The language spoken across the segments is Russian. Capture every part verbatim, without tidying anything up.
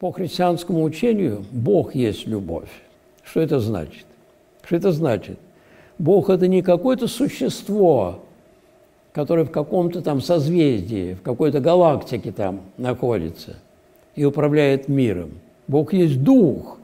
По христианскому учению Бог есть любовь. Что это значит? Что это значит? Бог – это не какое-то существо, которое в каком-то там созвездии, в какой-то галактике там находится и управляет миром. Бог есть Дух.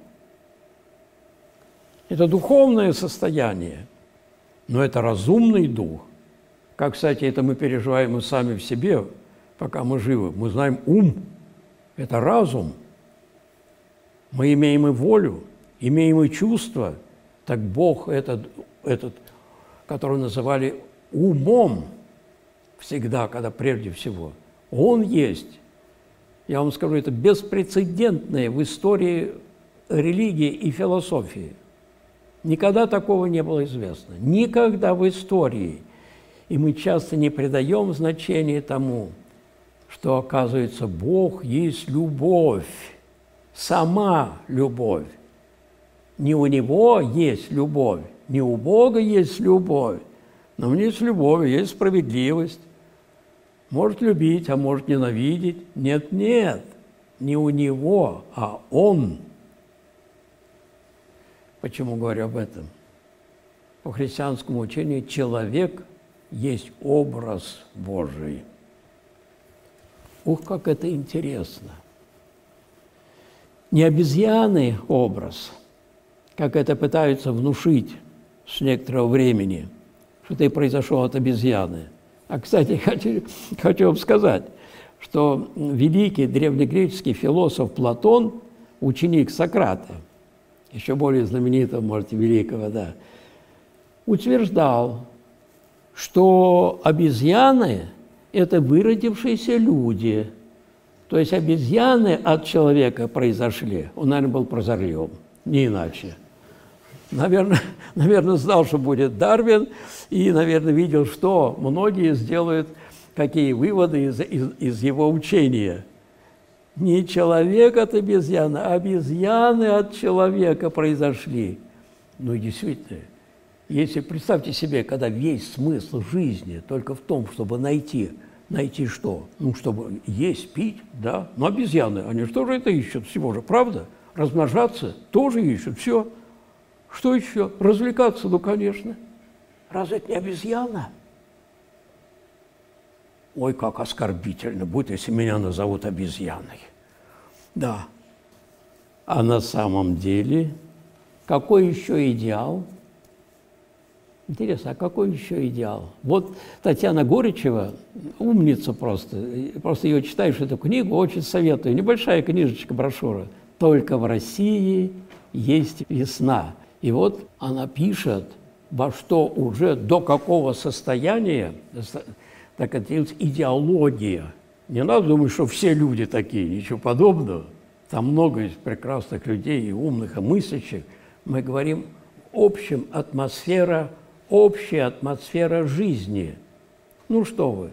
Это духовное состояние, но это разумный Дух. Как, кстати, это мы переживаем и сами в себе, пока мы живы. Мы знаем ум – это разум. Мы имеем и волю, имеем и чувства. Так Бог этот, этот, который называли умом всегда, когда прежде всего, Он есть. Я вам скажу, это беспрецедентное в истории религии и философии. Никогда такого не было известно. Никогда в истории. И мы часто не придаем значения тому, что, оказывается, Бог есть любовь, сама любовь. Не у Него есть любовь, не у Бога есть любовь, но у Него есть любовь, есть справедливость. Может любить, а может ненавидеть. Нет, нет, не у Него, а Он. Почему говорю об этом? По христианскому учению человек есть образ Божий. Ух, как это интересно! Не обезьяны образ, как это пытаются внушить с некоторого времени, что ты произошел от обезьяны. А, кстати, хочу, хочу вам сказать, что великий древнегреческий философ Платон, ученик Сократа, еще более знаменитого, может, великого, да, утверждал, что обезьяны – это выродившиеся люди. То есть обезьяны от человека произошли. Он, наверное, был прозорлём, не иначе. Наверное, наверное, знал, что будет Дарвин, и, наверное, видел, что многие сделают, какие выводы из, из, из его учения. Не человек от обезьяны, а обезьяны от человека произошли. Ну и действительно, если представьте себе, когда весь смысл жизни только в том, чтобы найти, найти что? Ну, чтобы есть, пить, да. Но обезьяны, они что же это ищут всего же, правда? Размножаться тоже ищут, все. Что еще? Развлекаться, ну, конечно. Разве это не обезьяна? Ой, как оскорбительно будет, если меня назовут обезьяной. Да. А на самом деле, какой еще идеал? Интересно, а какой еще идеал? Вот Татьяна Горичева, умница просто, просто ее читаешь, эту книгу, очень советую. Небольшая книжечка, брошюра. «Только в России есть весна». И вот она пишет, во что уже, до какого состояния, так это идеология. Не надо думать, что все люди такие, ничего подобного. Там много есть прекрасных людей, и умных, и мыслящих. Мы говорим общем атмосфера, общая атмосфера жизни. Ну что вы,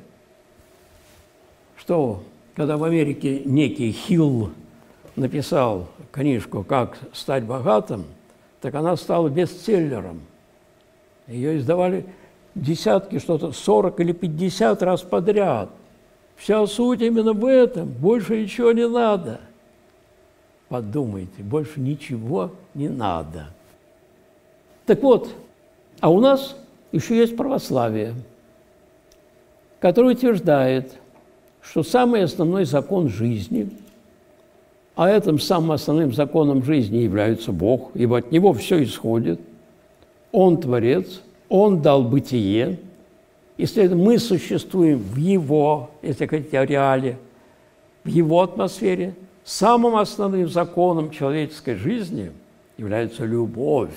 что когда в Америке некий Хилл написал книжку «Как стать богатым», так она стала бестселлером. Ее издавали десятки, что-то сорок или пятьдесят раз подряд. Вся суть именно в этом. Больше ничего не надо. Подумайте, больше ничего не надо. Так вот, а у нас еще есть православие, которое утверждает, что самый основной закон жизни, а этим самым основным законом жизни является Бог, ибо от Него все исходит, Он Творец, Он дал бытие, и, следовательно, мы существуем в Его, если хотите, ареале, в Его атмосфере. Самым основным законом человеческой жизни является любовь.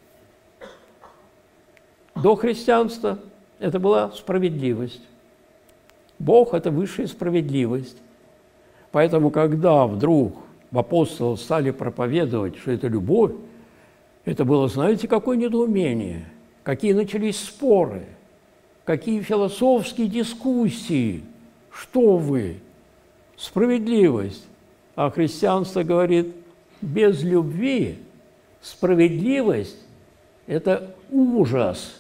До христианства это была справедливость. Бог – это высшая справедливость. Поэтому, когда вдруг апостолы стали проповедовать, что это любовь, это было, знаете, какое недоумение, какие начались споры, какие философские дискуссии. Что вы? Справедливость. А христианство говорит, без любви справедливость – это ужас,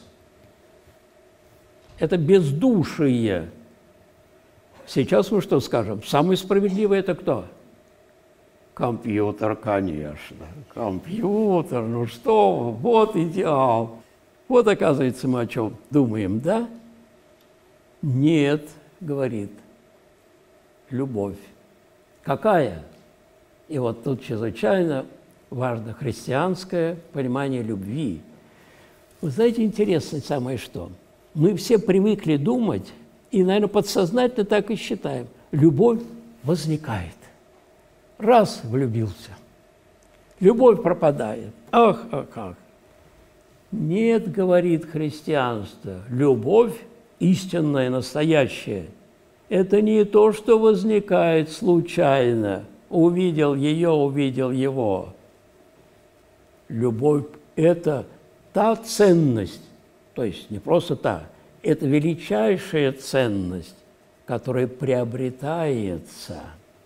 это бездушие. Сейчас мы что скажем? Самый справедливый – это кто? Компьютер, конечно. Компьютер, ну что вы, вот идеал. Вот, оказывается, мы о чем думаем, да? Нет, говорит, любовь. Какая? И вот тут чрезвычайно важно христианское понимание любви. Вы знаете, интересно самое что? Мы все привыкли думать, и, наверное, подсознательно так и считаем. Любовь возникает. Раз влюбился, любовь пропадает. Ах, ах, ах. Нет, говорит христианство, любовь истинная, настоящая. Это не то, что возникает случайно. Увидел ее, увидел его. Любовь – это та ценность, то есть не просто та, это величайшая ценность, которая приобретается,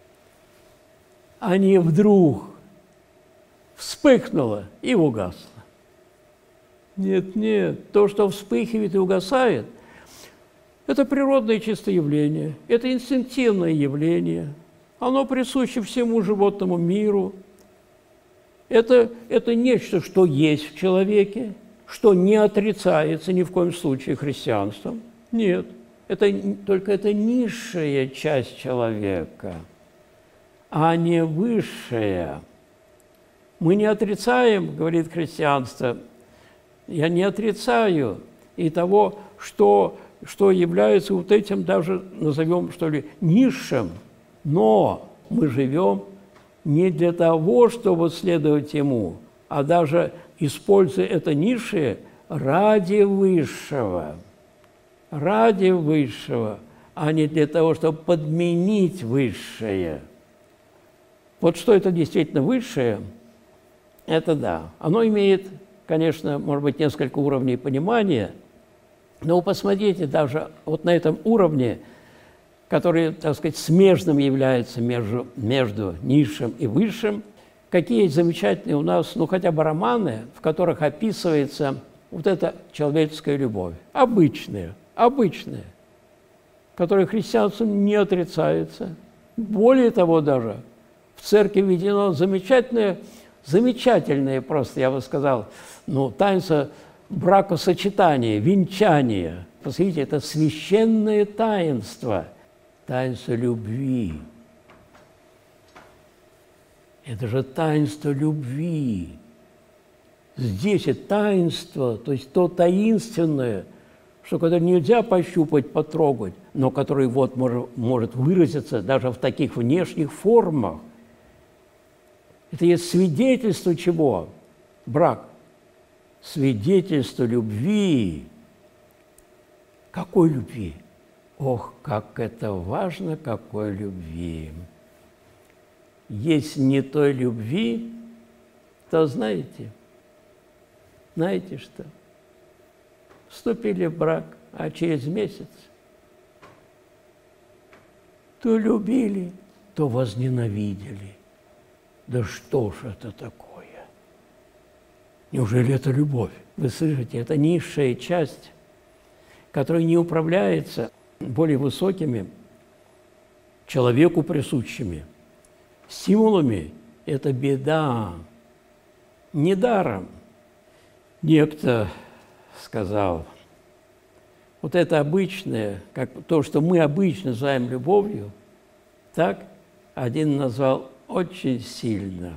а не вдруг вспыхнула и угасла. Нет, нет, то, что вспыхивает и угасает, это природное чистое явление, это инстинктивное явление, оно присуще всему животному миру. Это, это нечто, что есть в человеке, что не отрицается ни в коем случае христианством. Нет, это, только это низшая часть человека, а не высшая. Мы не отрицаем, говорит христианство, я не отрицаю и того, что, что является вот этим даже, назовем, что ли, низшим, но мы живем не для того, чтобы следовать ему, а даже используя это низшее ради высшего, ради высшего, а не для того, чтобы подменить высшее. Вот что это действительно высшее, это да. Оно имеет, конечно, может быть, несколько уровней понимания, но посмотрите, даже вот на этом уровне, который, так сказать, смежным является между, между низшим и высшим, какие есть замечательные у нас, ну, хотя бы романы, в которых описывается вот эта человеческая любовь. Обычная, обычная, которая христианством не отрицается. Более того, даже в церкви введено замечательное, замечательное просто, я бы сказал, ну, таинство бракосочетания, венчания. Посмотрите, это священное таинство, таинство любви. Это же таинство любви. Здесь и таинство, то есть то таинственное, что которое нельзя пощупать, потрогать, но которое вот может, может выразиться даже в таких внешних формах. Это есть свидетельство чего? Брак. Свидетельство любви. Какой любви? Ох, как это важно, какой любви! Если не той любви, то знаете, знаете что? Вступили в брак, а через месяц то любили, то возненавидели. Да что ж это такое? Неужели это любовь? Вы слышите, это низшая часть, которая не управляется более высокими, человеку присущими стимулами. Это беда. Недаром некто сказал, вот это обычное, как то, что мы обычно называем любовью, так один назвал очень сильно.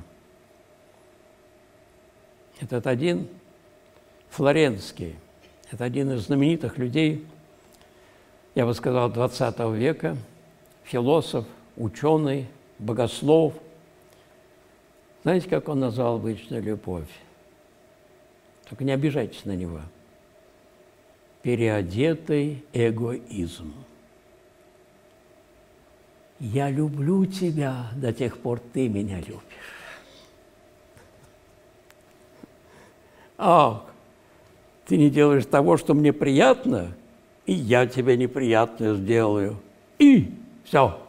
Этот один Флоренский, это один из знаменитых людей, я бы сказал, двадцатого века, философ, ученый, богослов. Знаете, как он назвал обычную любовь? Только не обижайтесь на него. Переодетый эгоизм. Я люблю тебя до тех пор, ты меня любишь. А ты не делаешь того, что мне приятно, и я тебе неприятное сделаю. И все.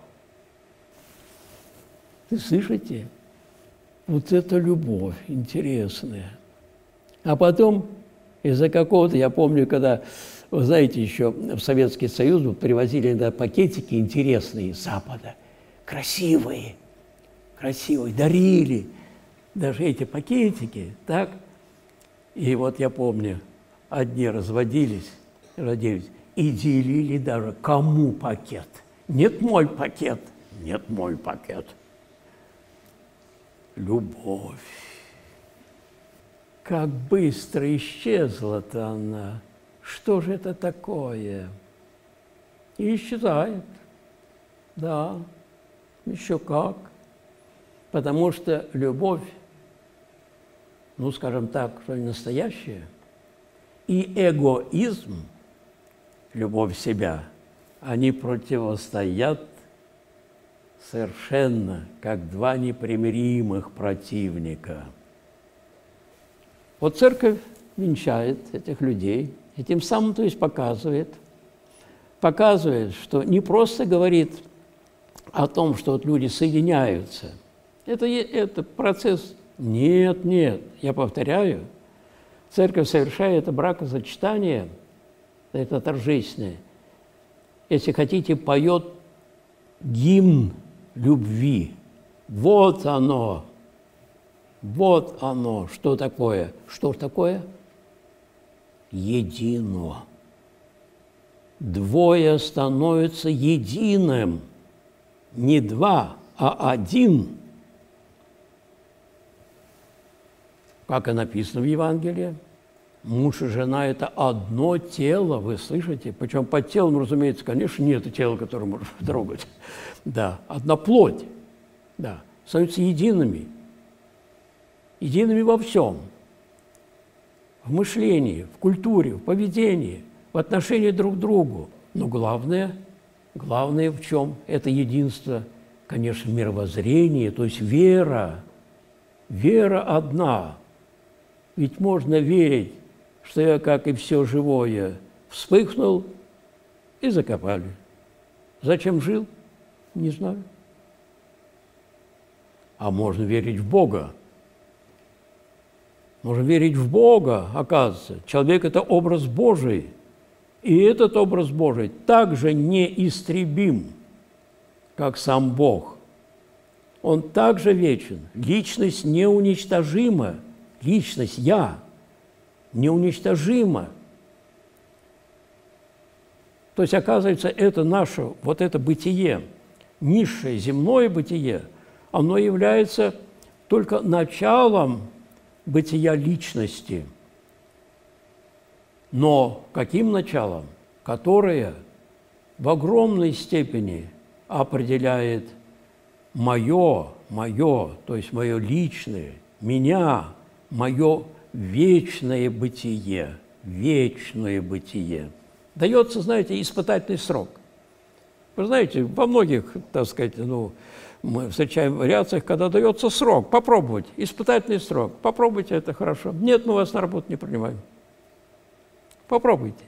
Вы слышите? Вот это любовь интересная. А потом из-за какого-то, я помню, когда, вы знаете, еще в Советский Союз привозили иногда пакетики интересные из Запада, красивые, красивый, дарили даже эти пакетики, так? И вот я помню, одни разводились, родились, и делили даже кому пакет. Нет мой пакет, нет мой пакет. Любовь. Как быстро исчезла-то она. Что же это такое? И исчезает. Да, еще как. Потому что любовь, ну, скажем так, что настоящая, и эгоизм, любовь в себя, они противостоят совершенно, как два непримиримых противника. Вот церковь венчает этих людей, и тем самым, то есть, показывает, показывает, что не просто говорит о том, что вот люди соединяются. Это, это процесс. Нет, нет, я повторяю, церковь совершает это бракосочетание, это торжественное. Если хотите, поет гимн любви. Вот оно, вот оно, что такое? Что такое? Едино. Двое становятся единым. Не два, а один. Как и написано в Евангелии, муж и жена – это одно тело, вы слышите? Причем под телом, разумеется, конечно, нет тела, которое можно трогать. Да, одна плоть, да, становятся едиными. Едиными во всем. В мышлении, в культуре, в поведении, в отношении друг к другу. Но главное, главное в чем? Это единство, конечно, мировоззрение, то есть вера. Вера одна. Ведь можно верить, что я, как и все живое, вспыхнул и закопали. Зачем жил? Не знаю. А можно верить в Бога. Можно верить в Бога, оказывается. Человек – это образ Божий. И этот образ Божий также неистребим, как сам Бог. Он также вечен. Личность неуничтожима. Личность «я» неуничтожима. То есть, оказывается, это наше, вот это бытие, низшее земное бытие, оно является только началом бытия личности. Но каким началом? Которое в огромной степени определяет мое, мое, то есть мое личное, меня, мое вечное бытие, вечное бытие. Дается, знаете, испытательный срок. Вы знаете, во многих, так сказать, ну, мы встречаем вариациях, когда дается срок, попробовать, испытательный срок, попробуйте, это хорошо. Нет, мы вас на работу не принимаем. Попробуйте.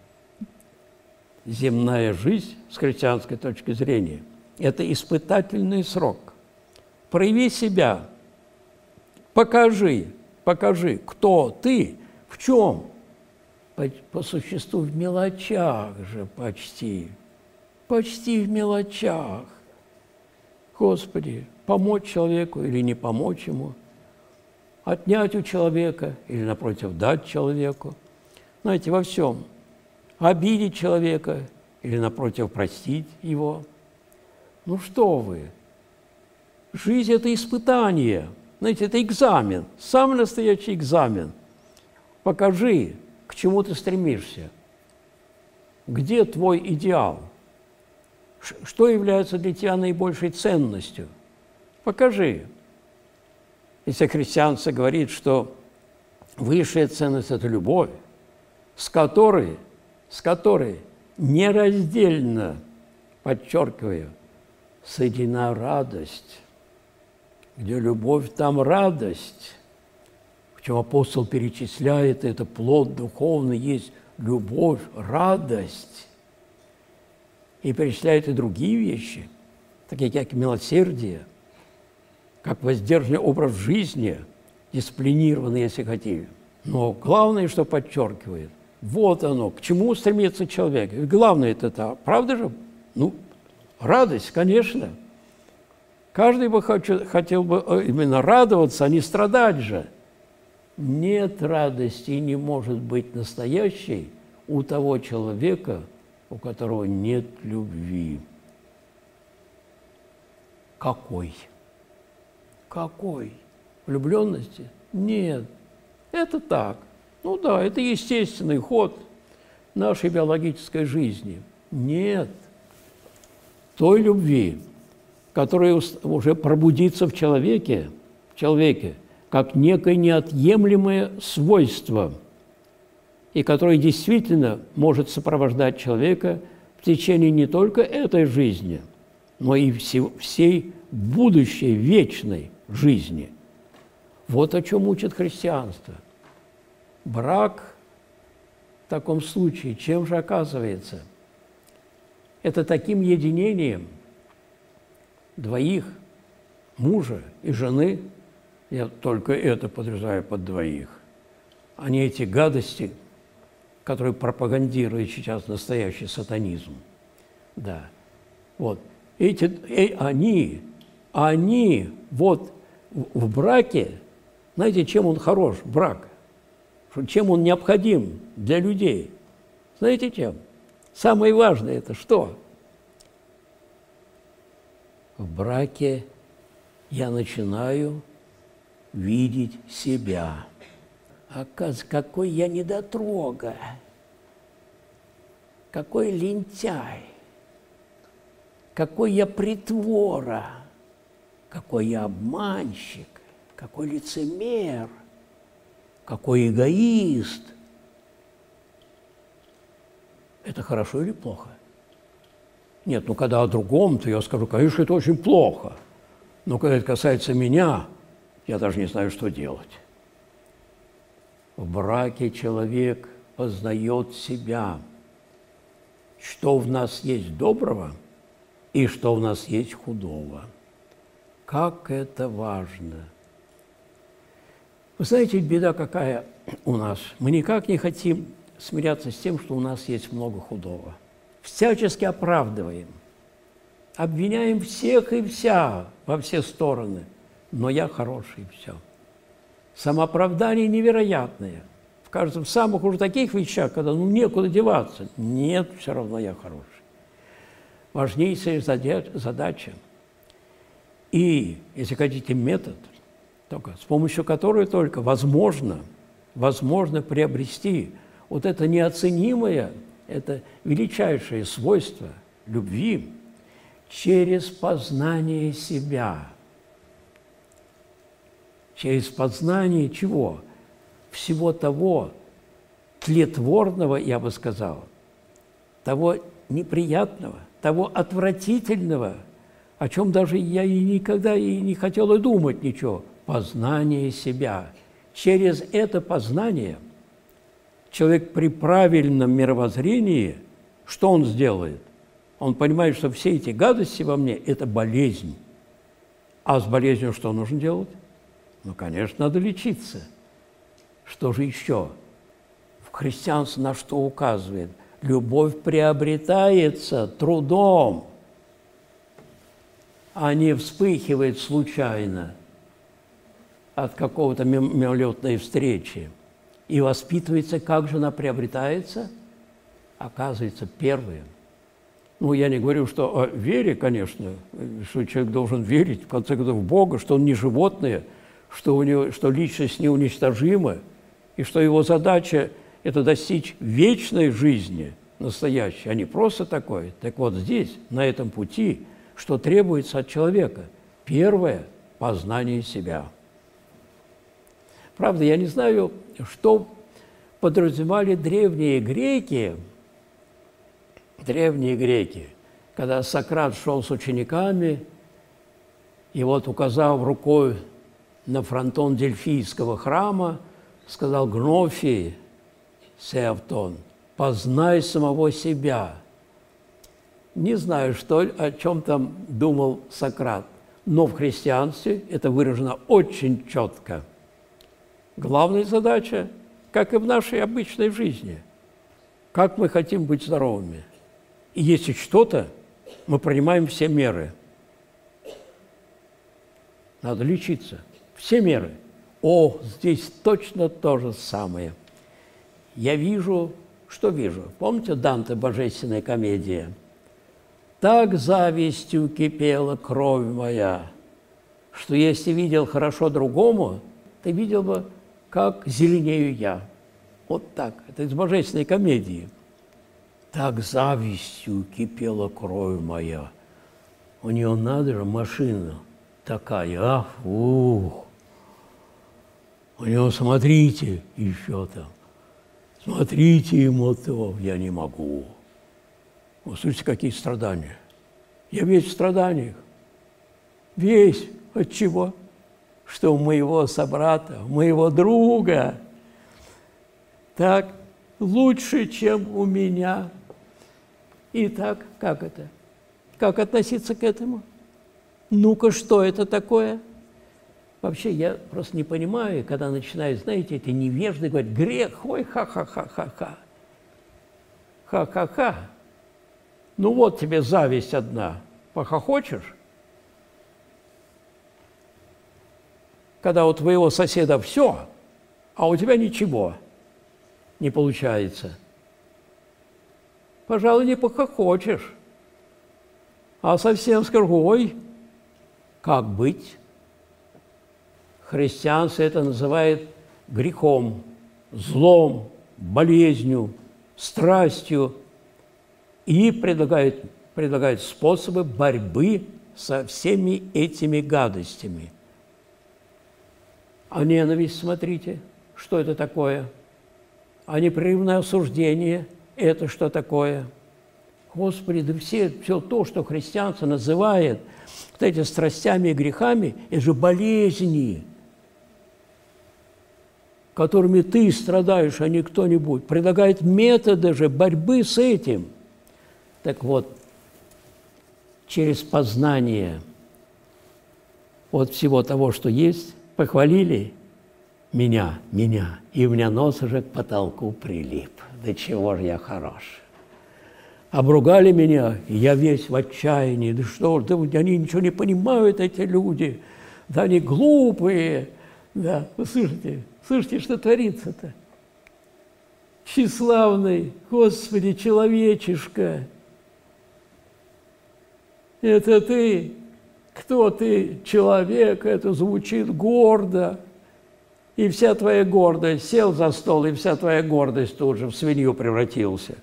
Земная жизнь, с христианской точки зрения, это испытательный срок. Прояви себя, покажи, покажи, кто ты, в чем. По, по существу в мелочах же почти, почти в мелочах. Господи, помочь человеку или не помочь ему, отнять у человека или, напротив, дать человеку. Знаете, во всем. Обидеть человека или, напротив, простить его. Ну что вы? Жизнь – это испытание. Знаете, это экзамен, самый настоящий экзамен. Покажи, к чему ты стремишься. Где твой идеал? Что является для тебя наибольшей ценностью? Покажи. Если христианство говорит, что высшая ценность – это любовь, с которой, с которой нераздельно, подчеркиваю, соединена радость. Где любовь, там радость. Причем апостол перечисляет, это плод духовный, есть любовь, радость. И перечисляет и другие вещи, такие как милосердие, как воздержанный образ жизни, дисциплинированный, если хотите. Но главное, что подчеркивает, вот оно, к чему стремится человек. И главное это, это, правда же? Ну, радость, конечно. Каждый бы хочу, хотел бы именно радоваться, а не страдать же. Нет радости и не может быть настоящей у того человека, у которого нет любви. Какой? Какой? Влюбленности? Нет. Это так. Ну да, это естественный ход нашей биологической жизни. Нет. Той любви, которая уже пробудится в человеке, в человеке, как некое неотъемлемое свойство, и которое действительно может сопровождать человека в течение не только этой жизни, но и всей будущей вечной жизни. Вот о чем учит христианство. Брак в таком случае чем же оказывается? Это таким единением двоих, мужа и жены, я только это подразумеваю под двоих, а не эти гадости, которые пропагандирует сейчас настоящий сатанизм. Да. Вот. Эти, э, они, они вот в, в браке, знаете, чем он хорош, брак? Чем он необходим для людей? Знаете, чем? Самое важное – это что? В браке я начинаю видеть себя. Оказывается, какой я недотрога, какой лентяй, какой я притвора, какой я обманщик, какой лицемер, какой эгоист. Это хорошо или плохо? Нет, ну когда о другом, то я скажу, конечно, это очень плохо. Но когда это касается меня, я даже не знаю, что делать. В браке человек познает себя, что в нас есть доброго и что в нас есть худого. Как это важно! Вы знаете, беда какая у нас? Мы никак не хотим смиряться с тем, что у нас есть много худого. Всячески оправдываем, обвиняем всех и вся во все стороны, но я хороший, и все. Самооправдание невероятное. В каждом самых уже таких вещах, когда ну некуда деваться. Нет, все равно я хороший. Важнейшая задача. И, если хотите, метод, только, с помощью которой только возможно, возможно приобрести вот это неоценимое, это величайшее свойство любви через познание себя. Через познание чего? Всего того тлетворного, я бы сказал, того неприятного, того отвратительного, о чем даже я и никогда и не хотел и думать ничего. Познание себя. Через это познание человек при правильном мировоззрении, что он сделает? Он понимает, что все эти гадости во мне – это болезнь. А с болезнью что нужно делать? Ну, конечно, надо лечиться. Что же еще? В христианстве на что указывает? Любовь приобретается трудом, а не вспыхивает случайно от какого-то мимолетной встречи. И воспитывается, как же она приобретается? Оказывается, первое. Ну, я не говорю, что о вере, конечно, что человек должен верить, в конце концов, в Бога, что он не животное, что, у него, что личность неуничтожима, и что его задача – это достичь вечной жизни настоящей, а не просто такой. Так вот здесь, на этом пути, что требуется от человека? Первое – познание себя. Правда, я не знаю, что подразумевали древние греки, древние греки, когда Сократ шел с учениками, и вот, указав рукой на фронтон Дельфийского храма, сказал: «Гнофий, Сеавтон, познай самого себя». Не знаю, что, о чем там думал Сократ, но в христианстве это выражено очень четко. Главная задача, как и в нашей обычной жизни, как мы хотим быть здоровыми. И если что-то, мы принимаем все меры. надо лечиться. Все меры. О, здесь точно то же самое. Я вижу, что вижу. Помните Данте «Божественная комедия»? «Так завистью кипела кровь моя, что если видел хорошо другому, ты видел бы, как зеленею я». Вот так. Это из «Божественной комедии». «Так завистью кипела кровь моя». У нее, надо же, машина такая, а? Ух! У него, смотрите, еще там. Смотрите ему то, я не могу. Вот слушайте, какие страдания. Я весь в страданиях. Весь. От чего? Что у моего собрата, у моего друга так лучше, чем у меня. Итак, как это? Как относиться к этому? Ну-ка, что это такое? Вообще, я просто не понимаю, когда начинают, знаете, эти невежды говорят, грех, ой, ха-ха-ха-ха-ха. Ха-ха-ха. Ну вот тебе зависть одна. Похохочешь? Когда у твоего соседа все, а у тебя ничего не получается. Пожалуй, не похохочешь. А совсем скажу, ой, как быть? Христианство это называет грехом, злом, болезнью, страстью и предлагает, предлагает способы борьбы со всеми этими гадостями. А ненависть, смотрите, что это такое? А непрерывное осуждение – это что такое? Господи, да все, все то, что христианство называет вот эти страстями и грехами, это же болезни, которыми ты страдаешь, а не кто-нибудь. Предлагает методы же борьбы с этим. Так вот, через познание от всего того, что есть, похвалили меня, меня, и у меня нос уже к потолку прилип. Да чего же я хорош. Обругали меня, и я весь в отчаянии. Да что ж, да они ничего не понимают, эти люди. Да они глупые. Да, вы слышите, слышите, что творится-то? Тщеславный, Господи, человечишка. Это ты, кто ты, человек, это звучит гордо. И вся твоя гордость, сел за стол, и вся твоя гордость тут же в свинью превратился.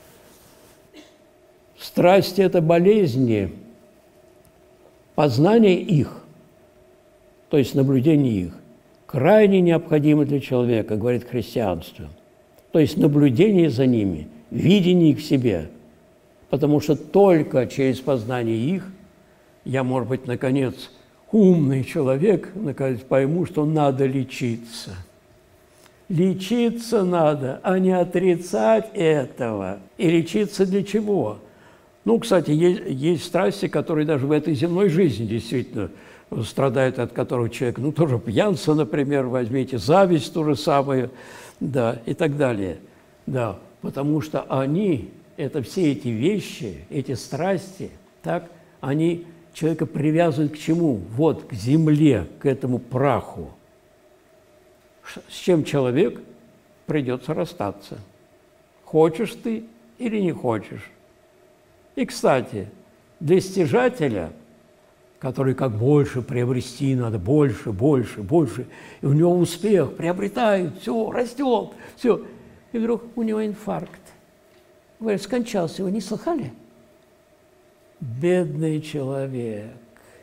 Страсти – это болезни, познание их, то есть наблюдение их, крайне необходимо для человека, говорит христианство. То есть наблюдение за ними, видение их в себе, потому что только через познание их я, может быть, наконец, умный человек, наконец, пойму, что надо лечиться. Лечиться надо, а не отрицать этого. И лечиться для чего? Ну, кстати, есть, есть страсти, которые даже в этой земной жизни действительно страдают, от которых человек, ну, тоже пьянство, например, возьмите, зависть то же самое, да, и так далее. Да, потому что они, это все эти вещи, эти страсти, так, они человека привязывают к чему? Вот, к земле, к этому праху. С чем человек придется расстаться. Хочешь ты или не хочешь. И, кстати, для стяжателя, который как больше приобрести надо, больше, больше, больше, и у него успех, приобретает, все, растет, все. И вдруг у него инфаркт. Говорят, скончался, вы не слыхали? Бедный человек.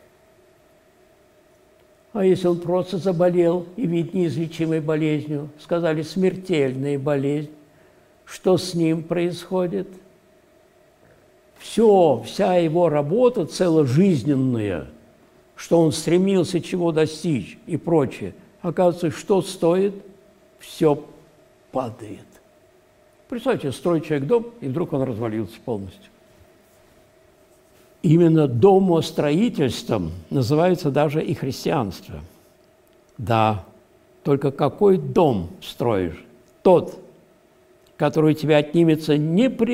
А если он просто заболел, и ведь неизлечимой болезнью, сказали, смертельная болезнь, что с ним происходит? Все, вся его работа целожизненная, что он стремился чего достичь и прочее, оказывается, что стоит? Все падает. Представьте, строит человек дом, и вдруг он развалился полностью. Именно домостроительством называется даже и христианство. Да, только какой дом строишь? Тот, который у тебя отнимется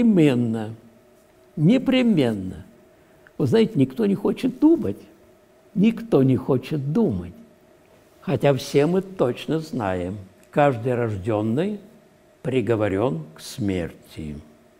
непременно, непременно. Вы знаете, никто не хочет думать, Никто не хочет думать. Хотя все мы точно знаем, каждый рожденный приговорен к смерти.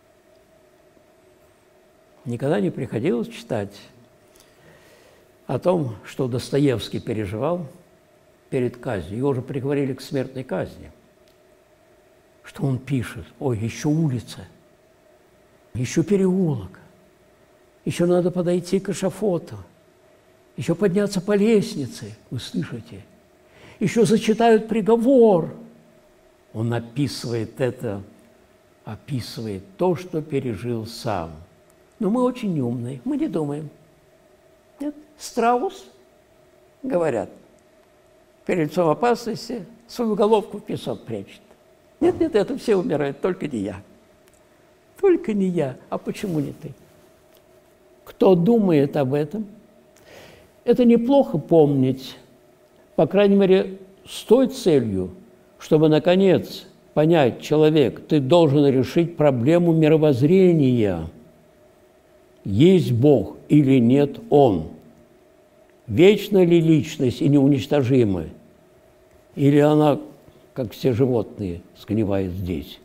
Никогда не приходилось читать о том, что Достоевский переживал перед казнью. Его уже приговорили к смертной казни. Что он пишет? Ой, еще улица, еще переулок, еще надо подойти к эшафоту, еще подняться по лестнице, вы слышите? Еще зачитают приговор. Он описывает это, описывает то, что пережил сам. Но мы очень умные, мы не думаем. Нет? Страус, говорят, перед лицом опасности свою головку в песок прячет. Нет, нет, это все умирают, только не я. Только не я. А почему не ты? Кто думает об этом? Это неплохо помнить, по крайней мере, с той целью, чтобы, наконец, понять, человек, ты должен решить проблему мировоззрения. Есть Бог или нет Он? Вечна ли личность и неуничтожима? Или она, как все животные, сгнивает здесь?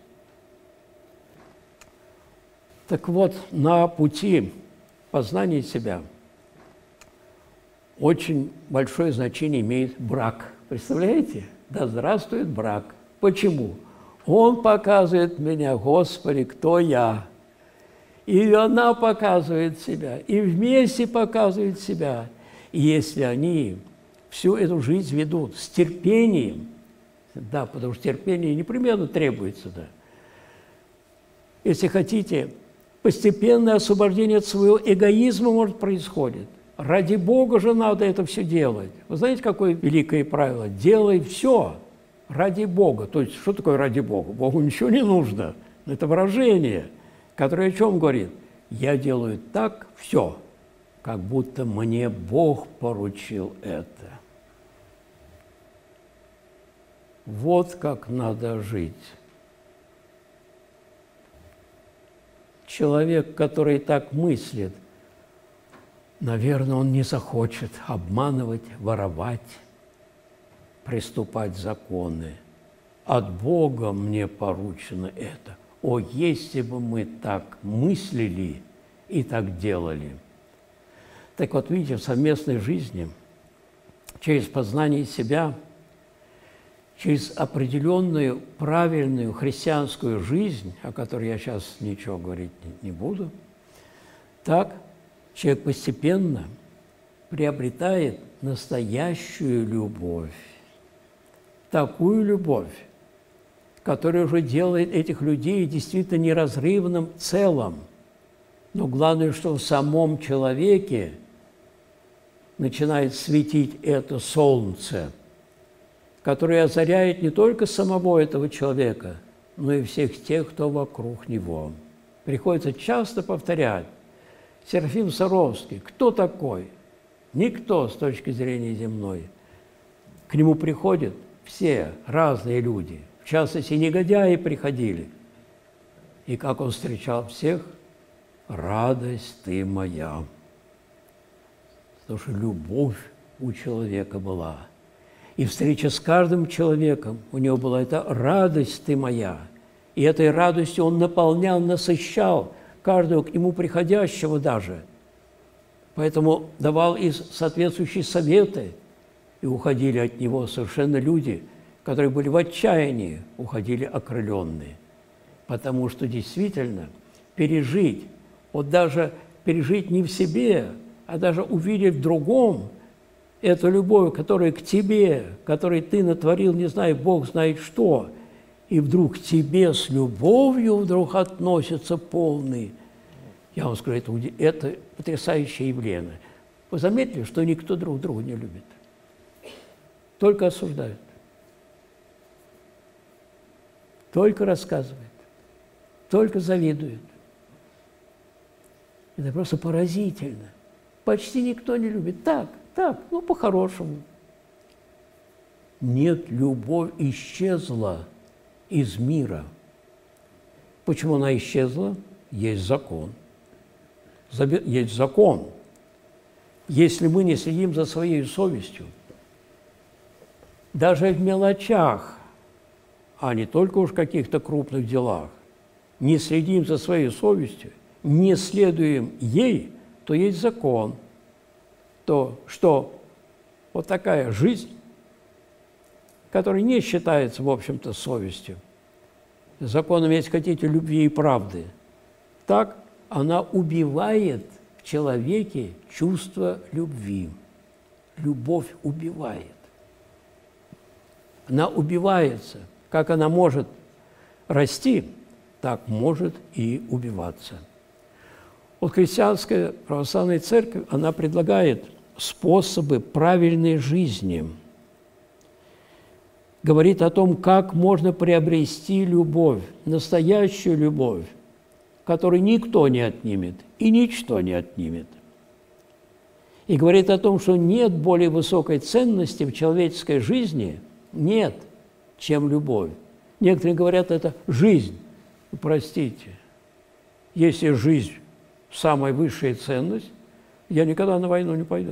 Так вот, на пути познания себя очень большое значение имеет брак. Представляете? Да здравствует брак. Почему? Он показывает меня, Господи, кто я. И она показывает себя, и вместе показывают себя. И если они всю эту жизнь ведут с терпением, да, потому что терпение непременно требуется, да. Если хотите, постепенное освобождение от своего эгоизма может происходить. Ради Бога же надо это все делать. Вы знаете, какое великое правило? Делай все ради Бога. То есть, что такое ради Бога? Богу ничего не нужно. Это выражение, которое о чем говорит? Я делаю так все, как будто мне Бог поручил это. Вот как надо жить. Человек, который так мыслит, наверное, он не захочет обманывать, воровать, приступать законы. От Бога мне поручено это. О, если бы мы так мыслили и так делали. Так вот, видите, в совместной жизни, через познание себя, через определенную правильную христианскую жизнь, о которой я сейчас ничего говорить не буду, так человек постепенно приобретает настоящую любовь. Такую любовь, которая уже делает этих людей действительно неразрывным целым. Но главное, что в самом человеке начинает светить это солнце, которое озаряет не только самого этого человека, но и всех тех, кто вокруг него. Приходится часто повторять: Серафим Саровский, кто такой? Никто с точки зрения земной. К нему приходят все разные люди, в частности, негодяи приходили. И как он встречал всех? Радость ты моя. Потому что любовь у человека была. И встреча с каждым человеком у него была эта радость ты моя. И этой радостью он наполнял, насыщал каждого к нему приходящего даже. Поэтому давал и соответствующие советы, и уходили от него совершенно люди, которые были в отчаянии, уходили окрыленные. Потому что действительно пережить, вот даже пережить не в себе, а даже увидеть в другом эту любовь, которая к тебе, которой ты натворил, не знаю, Бог знает что, и вдруг к тебе с любовью вдруг относится полный. Я вам скажу, это, это потрясающее явление. Вы заметили, что никто друг друга не любит? Только осуждают. Только рассказывают. Только завидуют. Это просто поразительно. Почти никто не любит. Так, так, ну, по-хорошему. Нет, любовь исчезла из мира. Почему она исчезла? Есть закон. Есть закон. Если мы не следим за своей совестью, даже в мелочах, а не только уж в каких-то крупных делах, не следим за своей совестью, не следуем ей, то есть закон, то что вот такая жизнь, которая не считается, в общем-то, совестью, законом, если хотите, любви и правды, так она убивает в человеке чувство любви. Любовь убивает. Она убивается. Как она может расти, так может и убиваться. Вот христианская православная церковь, она предлагает способы правильной жизни. Говорит о том, как можно приобрести любовь, настоящую любовь, которую никто не отнимет и ничто не отнимет. И говорит о том, что нет более высокой ценности в человеческой жизни, нет, чем любовь. Некоторые говорят, это жизнь. Простите, если жизнь самая высшая ценность, я никогда на войну не пойду.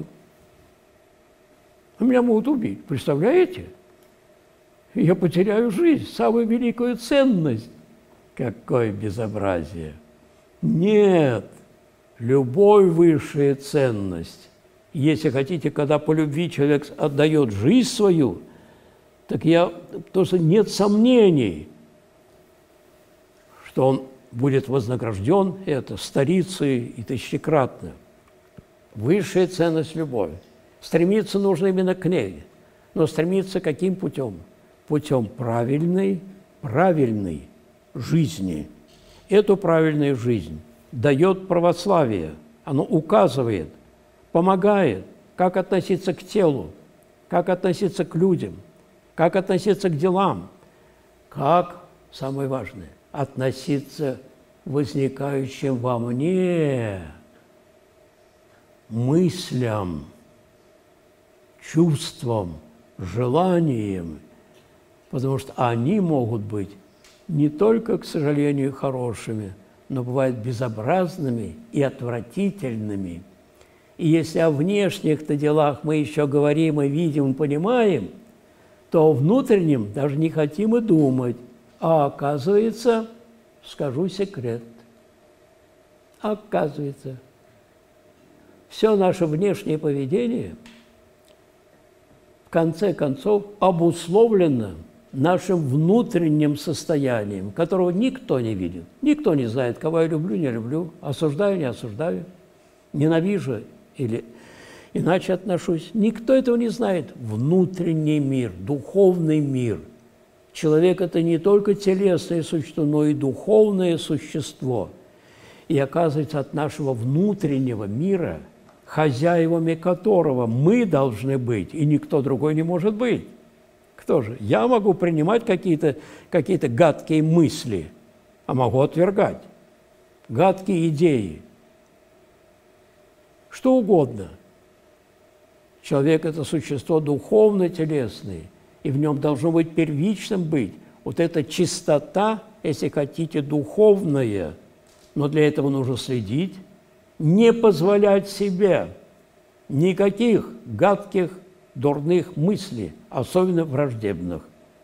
Меня могут убить, представляете? Я потеряю жизнь, самую великую ценность. Какое безобразие! Нет, любовь – высшая ценность. Если хотите, когда по любви человек отдает жизнь свою, так я, потому что нет сомнений, что он будет вознагражден это старицей и тысячекратно. Высшая ценность – любовь. Стремиться нужно именно к ней. Но стремиться каким путем? Путем правильной, правильной жизни. Эту правильную жизнь дает православие. Оно указывает, помогает, как относиться к телу, как относиться к людям, как относиться к делам, как, самое важное, относиться к возникающим во мне мыслям, чувствам, желаниям, потому что они могут быть не только, к сожалению, хорошими, но бывают безобразными и отвратительными. И если о внешних-то делах мы еще говорим и видим, и понимаем, то о внутреннем даже не хотим и думать. А оказывается, скажу секрет, оказывается, все наше внешнее поведение в конце концов обусловлено нашим внутренним состоянием, которого никто не видит. Никто не знает, кого я люблю, не люблю, осуждаю, не осуждаю, ненавижу или иначе отношусь. Никто этого не знает. Внутренний мир, духовный мир. Человек – это не только телесное существо, но и духовное существо. И оказывается, от нашего внутреннего мира, хозяевами которого мы должны быть, и никто другой не может быть. Кто же? Я могу принимать какие-то какие-то гадкие мысли, а могу отвергать. Гадкие идеи. Что угодно. Человек – это существо духовно-телесное, и в нем должно быть первичным быть вот эта чистота, если хотите, духовная. Но для этого нужно следить, не позволять себе никаких гадких, дурных мыслей, особенно враждебных.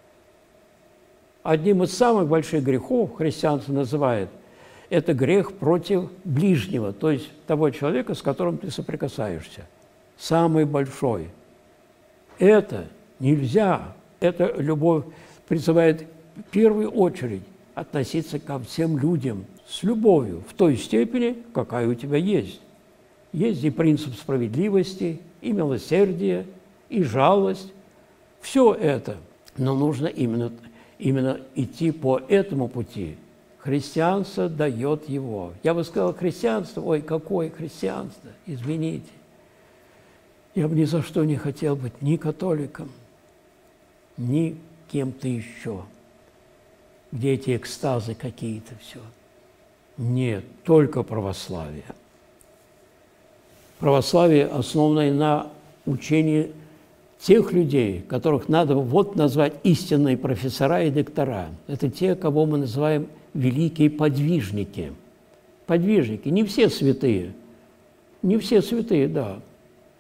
Одним из самых больших грехов христианство называет – это грех против ближнего, то есть того человека, с которым ты соприкасаешься. Самый большой. Это нельзя. Это любовь призывает в первую очередь относиться ко всем людям с любовью, в той степени, какая у тебя есть. Есть и принцип справедливости, и милосердия, и жалость. Все это. Но нужно именно, именно идти по этому пути. Христианство дает его. Я бы сказал, христианство, ой, какое христианство, извините. Я бы ни за что не хотел быть ни католиком, ни кем-то еще, где эти экстазы какие-то, все. Нет, только православие. Православие, основанное на учении тех людей, которых надо вот назвать истинные профессора и доктора. Это те, кого мы называем великие подвижники. Подвижники, не все святые, не все святые, да.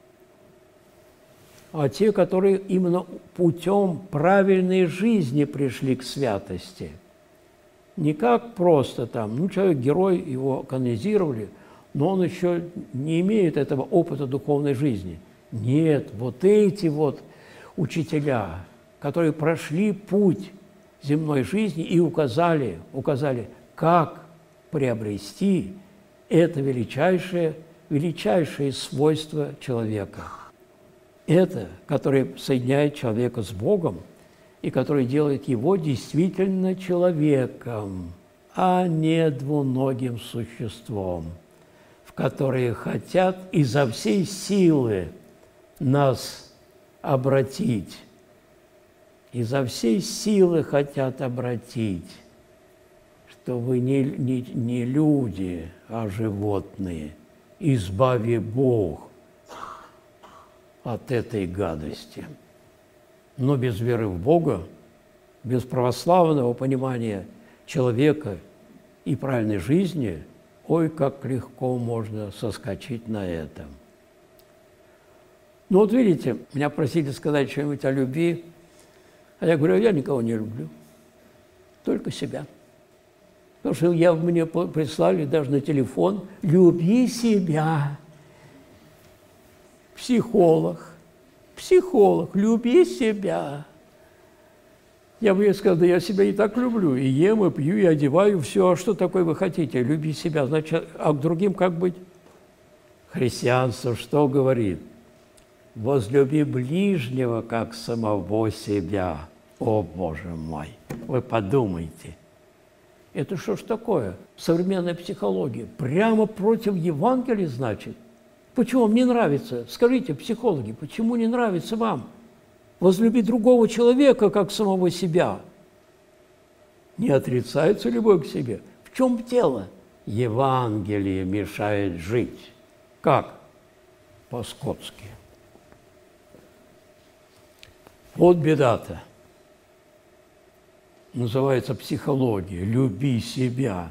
а те, которые именно путем правильной жизни пришли к святости. Не как просто там, ну, человек герой, его канонизировали, но он еще не имеет этого опыта духовной жизни. Нет, вот эти вот учителя, которые прошли путь земной жизни и указали, указали, как приобрести это величайшее, величайшее свойство человека. Это, которое соединяет человека с Богом и которое делает его действительно человеком, а не двуногим существом, в которые хотят изо всей силы нас обратить, изо всей силы хотят обратить, что вы не, не, не люди, а животные. Избави Бог от этой гадости. Но без веры в Бога, без православного понимания человека и правильной жизни, ой, как легко можно соскочить на этом. Ну вот видите, меня просили сказать что-нибудь о любви, а я говорю, я никого не люблю, только себя. Потому что я, мне прислали даже на телефон, люби себя. Психолог, психолог, люби себя. Я бы ей сказал, да я себя и так люблю, и ем, и пью, и одеваю, все. А что такое вы хотите? Люби себя. Значит, а к другим как быть? Христианство что говорит? Возлюби ближнего, как самого себя. О, Боже мой! Вы подумайте. Это что ж такое? Современная психология. Прямо против Евангелия, значит? Почему вам не нравится? Скажите, психологи, почему не нравится вам? Возлюби другого человека, как самого себя. Не отрицается любовь к себе. В чем дело? Евангелие мешает жить. Как? По-скотски. Вот беда-то. Называется психология. Люби себя.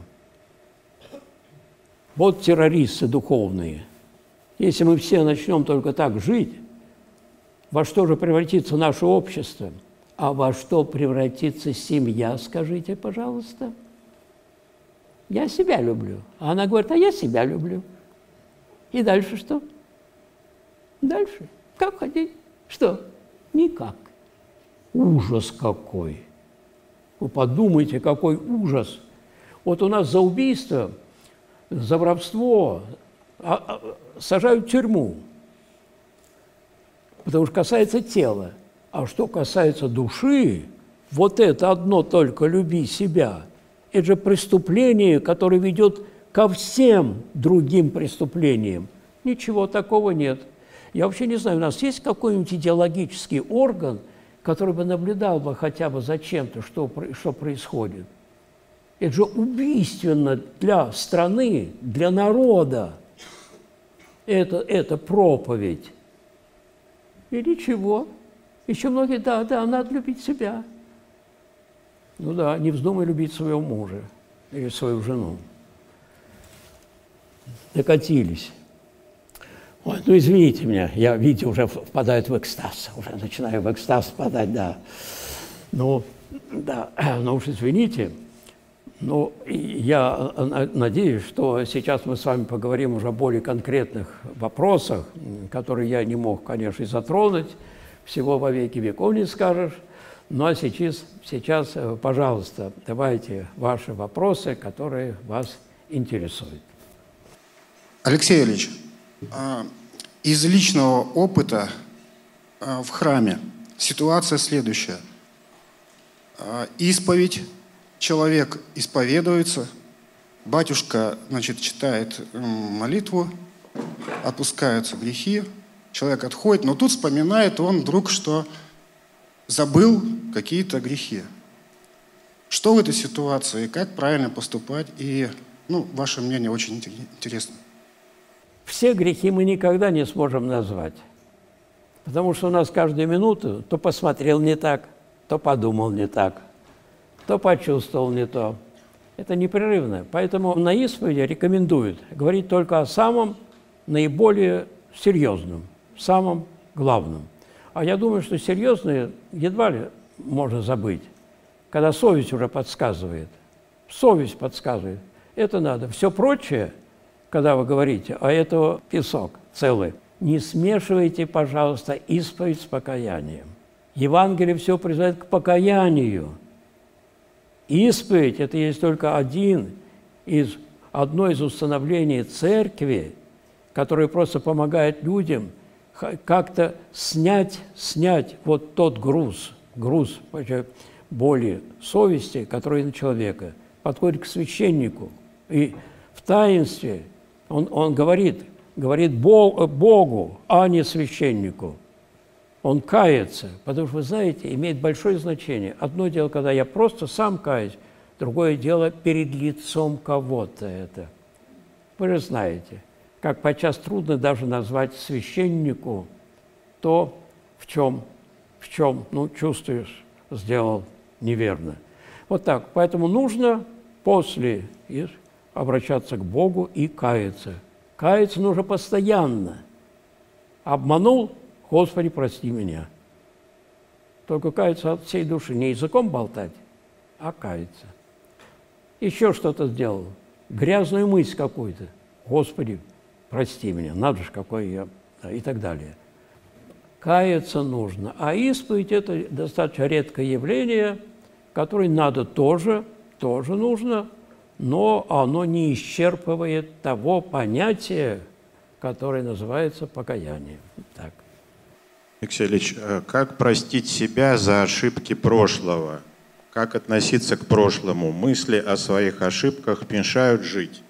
Вот террористы духовные. Если мы все начнем только так жить, во что же превратится наше общество? А во что превратится семья, скажите, пожалуйста? Я себя люблю. А она говорит, а я себя люблю. И дальше что? Дальше? Как ходить? Что? Никак. Ужас какой! Вы подумайте, какой ужас! Вот у нас за убийство, за воровство сажают в тюрьму, потому что касается тела. А что касается души, вот это одно только «люби себя». Это же преступление, которое ведет ко всем другим преступлениям. Ничего такого нет. Я вообще не знаю, у нас есть какой-нибудь идеологический орган, который бы наблюдал бы хотя бы за чем-то, что, что происходит. Это же убийственно для страны, для народа. Это, это проповедь. И ничего. Еще многие, да, да, надо любить себя. Ну да, не вздумай любить своего мужа или свою жену. Докатились. Ой, ну извините меня, я, видите, уже впадаю в экстаз, уже начинаю в экстаз впадать, да. Ну, да, ну уж извините, но я надеюсь, что сейчас мы с вами поговорим уже о более конкретных вопросах, которые я не мог, конечно, затронуть, всего во веки веков не скажешь. Ну а сейчас, сейчас, пожалуйста, давайте ваши вопросы, которые вас интересуют. Алексей Ильич, из личного опыта в храме ситуация следующая. Исповедь, человек исповедуется, батюшка, значит, читает молитву, отпускаются грехи, человек отходит, но тут вспоминает он вдруг, что забыл какие-то грехи. Что в этой ситуации, как правильно поступать? И, ну, ваше мнение очень интересно. Все грехи мы никогда не сможем назвать, потому что у нас каждую минуту то посмотрел не так, то подумал не так, то почувствовал не то. Это непрерывно. Поэтому на исповеди рекомендуют говорить только о самом наиболее серьезном, самом главном. А я думаю, что серьезные едва ли можно забыть, когда совесть уже подсказывает. Совесть подсказывает. Это надо. Все прочее, когда вы говорите, а это песок целый, не смешивайте, пожалуйста, исповедь с покаянием. Евангелие все призывает к покаянию. Исповедь – это есть только один из, одно из установлений церкви, которое просто помогает людям как-то снять, снять вот тот груз, груз боли, совести, который на человека, подходит к священнику. И в таинстве он, он говорит, говорит Богу, а не священнику. Он кается, потому что, вы знаете, имеет большое значение. Одно дело, когда я просто сам каюсь, другое дело перед лицом кого-то это. Вы же знаете, как подчас трудно даже назвать священнику то, в чем, в чем, ну, чувствуешь, сделал неверно. Вот так. Поэтому нужно после обращаться к Богу и каяться. Каяться нужно постоянно. Обманул, Господи, прости меня. Только каяться от всей души, не языком болтать, а каяться. Еще что-то сделал, грязную мысль какую-то, Господи, прости меня, надо же, какой я, да, и так далее. Каяться нужно, а исповедь – это достаточно редкое явление, которое надо тоже, тоже нужно, но оно не исчерпывает того понятия, которое называется покаянием. Так. Алексей Ильич, как простить себя за ошибки прошлого? Как относиться к прошлому? Мысли о своих ошибках мешают жить.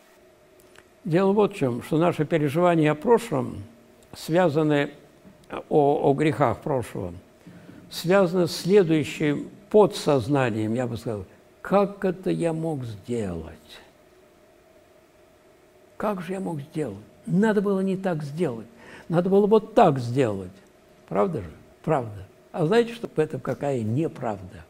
Дело вот в чем, что наши переживания о прошлом связаны, о, о грехах прошлого, связаны с следующим подсознанием, я бы сказал, как это я мог сделать? Как же я мог сделать? Надо было не так сделать, надо было вот так сделать. Правда же? Правда. А знаете, что в этом какая неправда?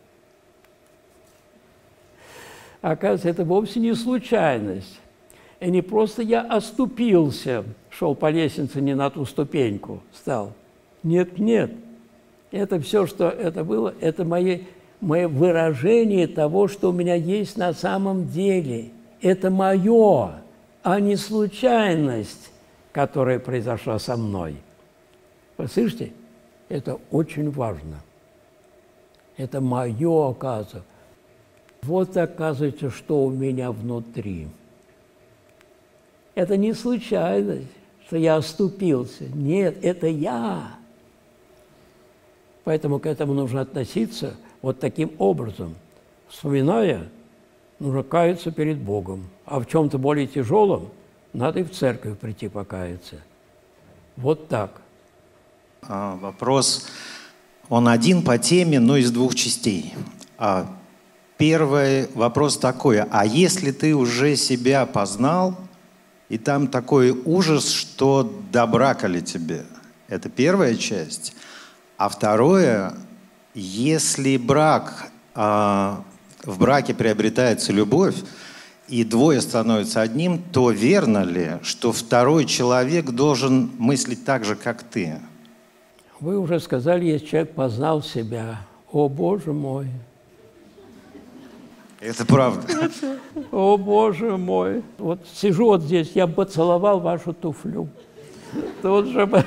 Оказывается, это вовсе не случайность. И не просто я оступился, шел по лестнице не на ту ступеньку, стал. Нет, нет. Это все, что это было, это мои, мое выражение того, что у меня есть на самом деле. Это мое, а не случайность, которая произошла со мной. Вы слышите? Это очень важно. Это мое, оказывается. Вот оказывается, что у меня внутри. Это не случайность, что я оступился. Нет, это я. Поэтому к этому нужно относиться вот таким образом. Вспоминая, нужно каяться перед Богом. А в чем-то более тяжелом надо и в церковь прийти покаяться. Вот так. А, вопрос, он один по теме, но из двух частей. А, первый вопрос такой, а если ты уже себя познал, и там такой ужас, что до брака ли тебе? Это первая часть. А второе, если брак, а, в браке приобретается любовь, и двое становятся одним, то верно ли, что второй человек должен мыслить так же, как ты? Вы уже сказали, если человек познал себя. О, Боже мой! Это правда. О, Боже мой! Вот сижу вот здесь, я бы поцеловал вашу туфлю. Тут же бы...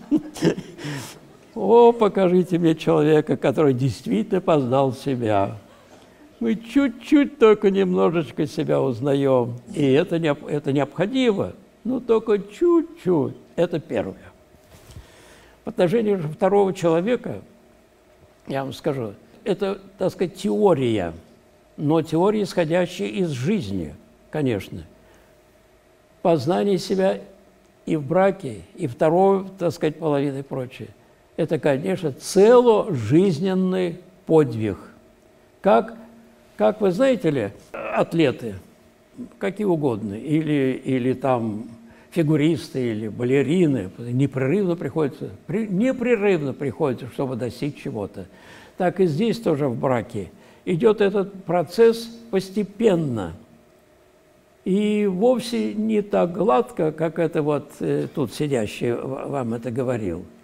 О, покажите мне человека, который действительно познал себя. Мы чуть-чуть только немножечко себя узнаем. И это, не, это необходимо, но только чуть-чуть. Это первое. В отношении второго человека, я вам скажу, это, так сказать, теория, но теория, исходящая из жизни, конечно. Познание себя и в браке, и второй, так сказать, половины и прочее. Это, конечно, целожизненный подвиг. Как, как вы знаете ли, атлеты, какие угодно, или, или там фигуристы, или балерины, непрерывно приходится, при, непрерывно приходится, чтобы достичь чего-то. Так и здесь тоже в браке идет этот процесс постепенно. И вовсе не так гладко, как это вот э, тут сидящий вам это говорил.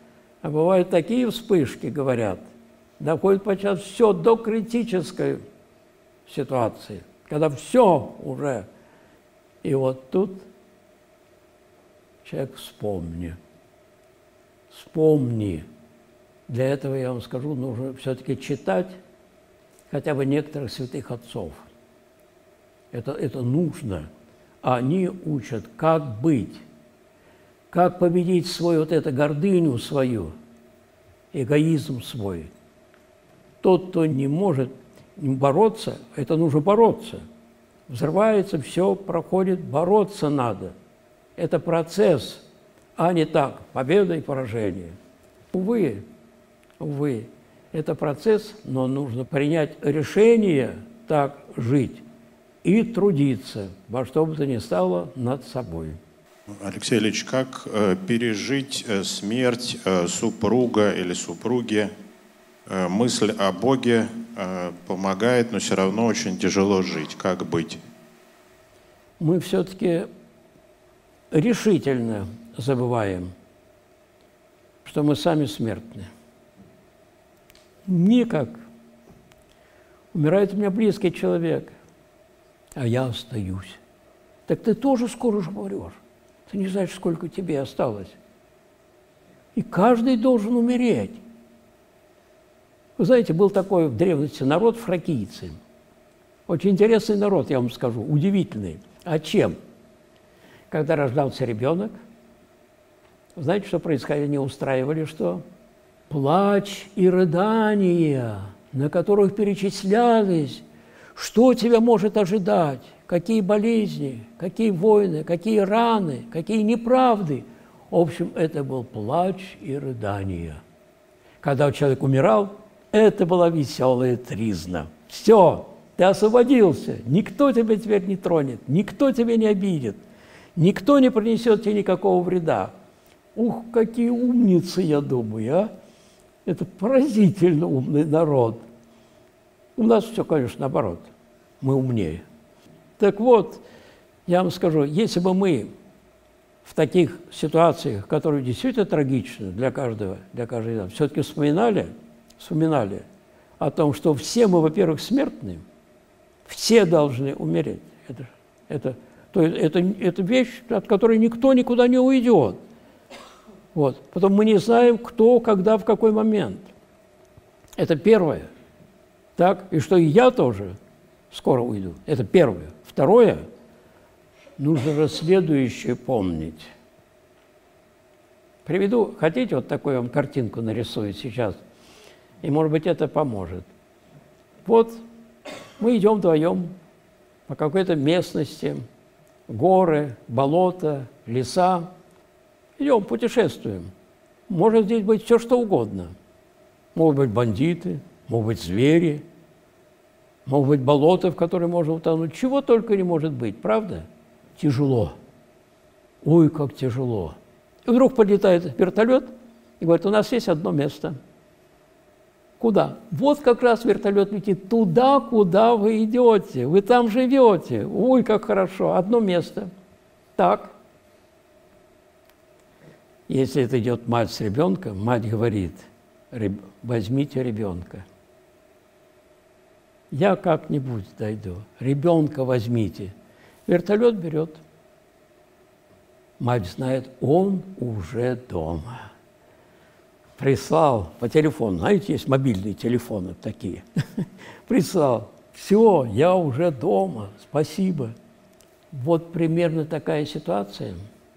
А бывают такие вспышки, говорят, доходит подчас все до критической ситуации, когда все уже. И вот тут человек вспомни. Вспомни. Для этого, я вам скажу, нужно все-таки читать хотя бы некоторых святых отцов. Это, это нужно. Они учат, как быть, как победить свою вот эту гордыню свою, эгоизм свой. Тот, кто не может бороться, это нужно бороться. Взрывается, все проходит, бороться надо. Это процесс, а не так, победа и поражение. Увы, увы, это процесс, но нужно принять решение так жить и трудиться, во что бы то ни стало, над собой. Алексей Ильич, как э, пережить э, смерть э, супруга или супруги? Э, мысль о Боге э, помогает, но все равно очень тяжело жить. Как быть? Мы все-таки решительно забываем, что мы сами смертны. Никак. Умирает у меня близкий человек, а я остаюсь. Так ты тоже скоро же умрешь. Ты не знаешь, сколько тебе осталось. И каждый должен умереть. Вы знаете, был такой в древности народ фракийцы. Очень интересный народ, я вам скажу, удивительный. А чем? Когда рождался ребенок, знаете, что происходило? Они устраивали что? Плач и рыдания, на которых перечислялись, что тебя может ожидать, какие болезни, какие войны, какие раны, какие неправды. В общем, это был плач и рыдания. Когда человек умирал, это была веселая тризна. Все, ты освободился, никто тебя теперь не тронет, никто тебя не обидит, никто не принесет тебе никакого вреда. Ух, какие умницы, я думаю, а! Это поразительно умный народ. У нас все, конечно, наоборот. Мы умнее. Так вот, я вам скажу, если бы мы в таких ситуациях, которые действительно трагичны для каждого, для каждого, все-таки вспоминали, вспоминали о том, что все мы, во-первых, смертны, все должны умереть. Это, это, то есть это, это вещь, от которой никто никуда не уйдет. Вот. Потом мы не знаем, кто, когда, в какой момент. Это первое. Так? И что и я тоже скоро уйду. Это первое. Второе. Нужно же следующее помнить. Приведу, хотите, вот такую вам картинку нарисую сейчас? И, может быть, это поможет. Вот мы идем вдвоем по какой-то местности, горы, болота, леса. Идем, путешествуем. Может здесь быть все, что угодно. Могут быть бандиты, могут быть звери, могут быть болота, в которые можно утонуть. Чего только не может быть, правда? Тяжело. Ой, как тяжело. И вдруг подлетает вертолет и говорит, у нас есть одно место. Куда? Вот как раз вертолет летит туда, куда вы идете. Вы там живете. Ой, как хорошо. Одно место. Так. Если это идет мать с ребенком, мать говорит, возьмите ребенка. Я как-нибудь дойду. Ребенка возьмите. Вертолет берет. Мать знает, он уже дома. Прислал по телефону. Знаете, есть мобильные телефоны такие. Прислал. Все, я уже дома. Спасибо. Вот примерно такая ситуация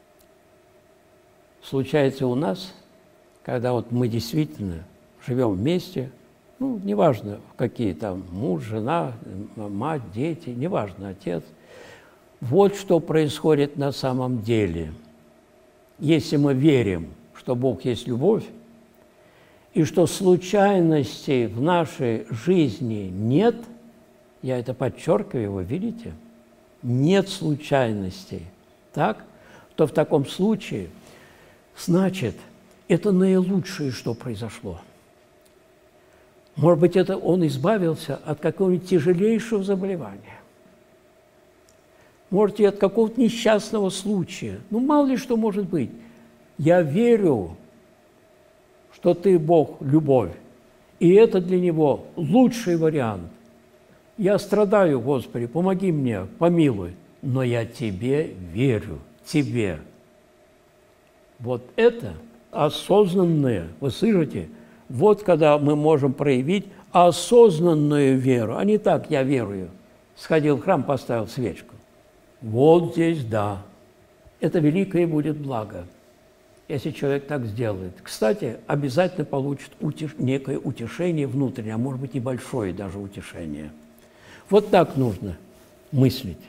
случается у нас, когда вот мы действительно живем вместе, ну, неважно, какие там муж, жена, мать, дети, неважно, отец. Вот что происходит на самом деле. Если мы верим, что Бог есть любовь, и что случайностей в нашей жизни нет, я это подчеркиваю, вы видите, нет случайностей, так, то в таком случае, значит, это наилучшее, что произошло. Может быть, это он избавился от какого-нибудь тяжелейшего заболевания. Может, и от какого-то несчастного случая. Ну, мало ли что может быть. Я верю, что ты Бог – любовь, и это для него лучший вариант. Я страдаю, Господи, помоги мне, помилуй, но я Тебе верю, Тебе. Вот это осознанное, вы слышите, вот когда мы можем проявить осознанную веру, а не так «я верую». Сходил в храм, поставил свечку. Вот здесь да. Это великое будет благо, если человек так сделает. Кстати, обязательно получит утеш... некое утешение внутреннее, а может быть и большое даже утешение. Вот так нужно мыслить.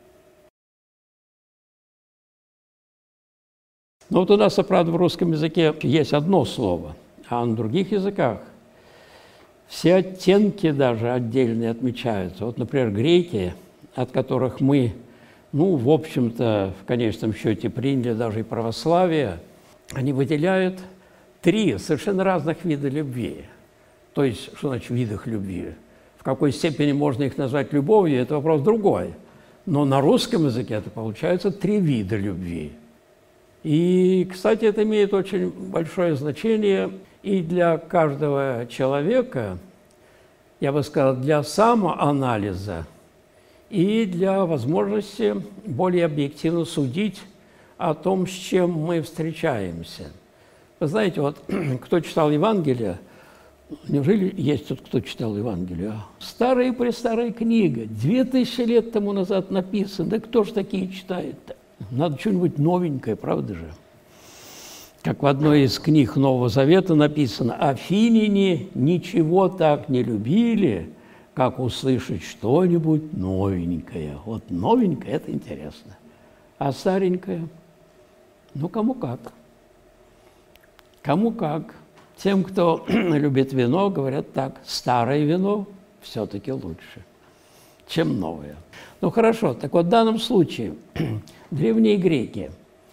Но вот у нас, правда, в русском языке есть одно слово, а на других языках все оттенки даже отдельные отмечаются. Вот, например, греки, от которых мы, ну, в общем-то, в конечном счете приняли даже и православие, они выделяют три совершенно разных вида любви. То есть, что значит видах любви? В какой степени можно их назвать любовью, это вопрос другой. Но на русском языке это получается три вида любви. И, кстати, это имеет очень большое значение и для каждого человека, я бы сказал, для самоанализа и для возможности более объективно судить о том, с чем мы встречаемся. Вы знаете, вот кто читал Евангелие, неужели есть тут, кто читал Евангелие? Старая и престарая книга, две тысячи лет тому назад написана, да кто ж такие читает-то? Надо что-нибудь новенькое, правда же? Как в одной из книг Нового Завета написано, афиняне ничего так не любили, как услышать что-нибудь новенькое. Вот новенькое – это интересно. А старенькое? Ну, кому как. Кому как. Тем, кто любит вино, говорят так, старое вино все-таки лучше, чем новое. Ну, хорошо, так вот в данном случае древние греки,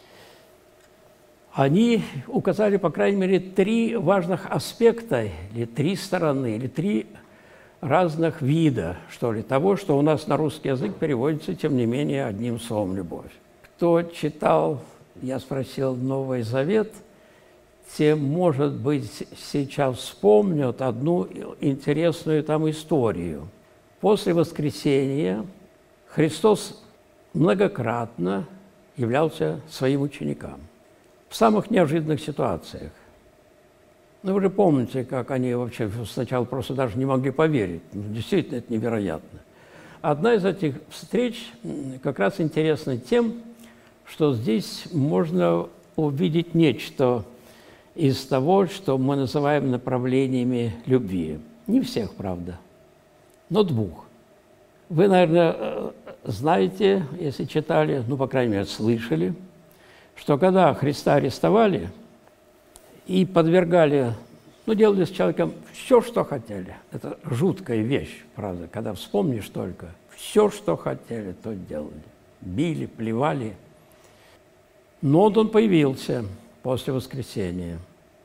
они указали, по крайней мере, три важных аспекта, или три стороны, или три разных вида, что ли, того, что у нас на русский язык переводится, тем не менее, одним словом «любовь». Кто читал, я спросил, Новый Завет, те, может быть, сейчас вспомнят одну интересную там историю. После воскресения Христос многократно являлся своим ученикам в самых неожиданных ситуациях. Ну, вы же помните, как они вообще сначала просто даже не могли поверить. Ну, действительно, это невероятно. Одна из этих встреч как раз интересна тем, что здесь можно увидеть нечто из того, что мы называем направлениями любви. Не всех, правда, но двух. Вы, наверное, знаете, если читали, ну, по крайней мере, слышали, что когда Христа арестовали и подвергали, ну, делали с человеком все, что хотели. Это жуткая вещь, правда, когда вспомнишь только. Все, что хотели, то делали. Били, плевали. Но вот он появился после воскресения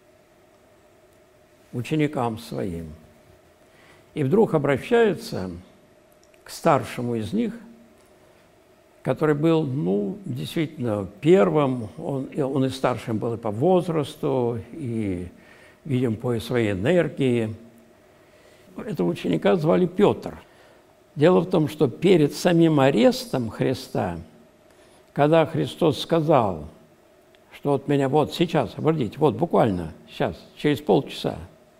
ученикам своим. И вдруг обращается к старшему из них, который был, ну, действительно, первым, он, он и старшим был и по возрасту, и, видим, по своей энергии. Этого ученика звали Петр. Дело в том, что перед самим арестом Христа, когда Христос сказал, что вот меня вот сейчас, обратите, вот буквально сейчас, через полчаса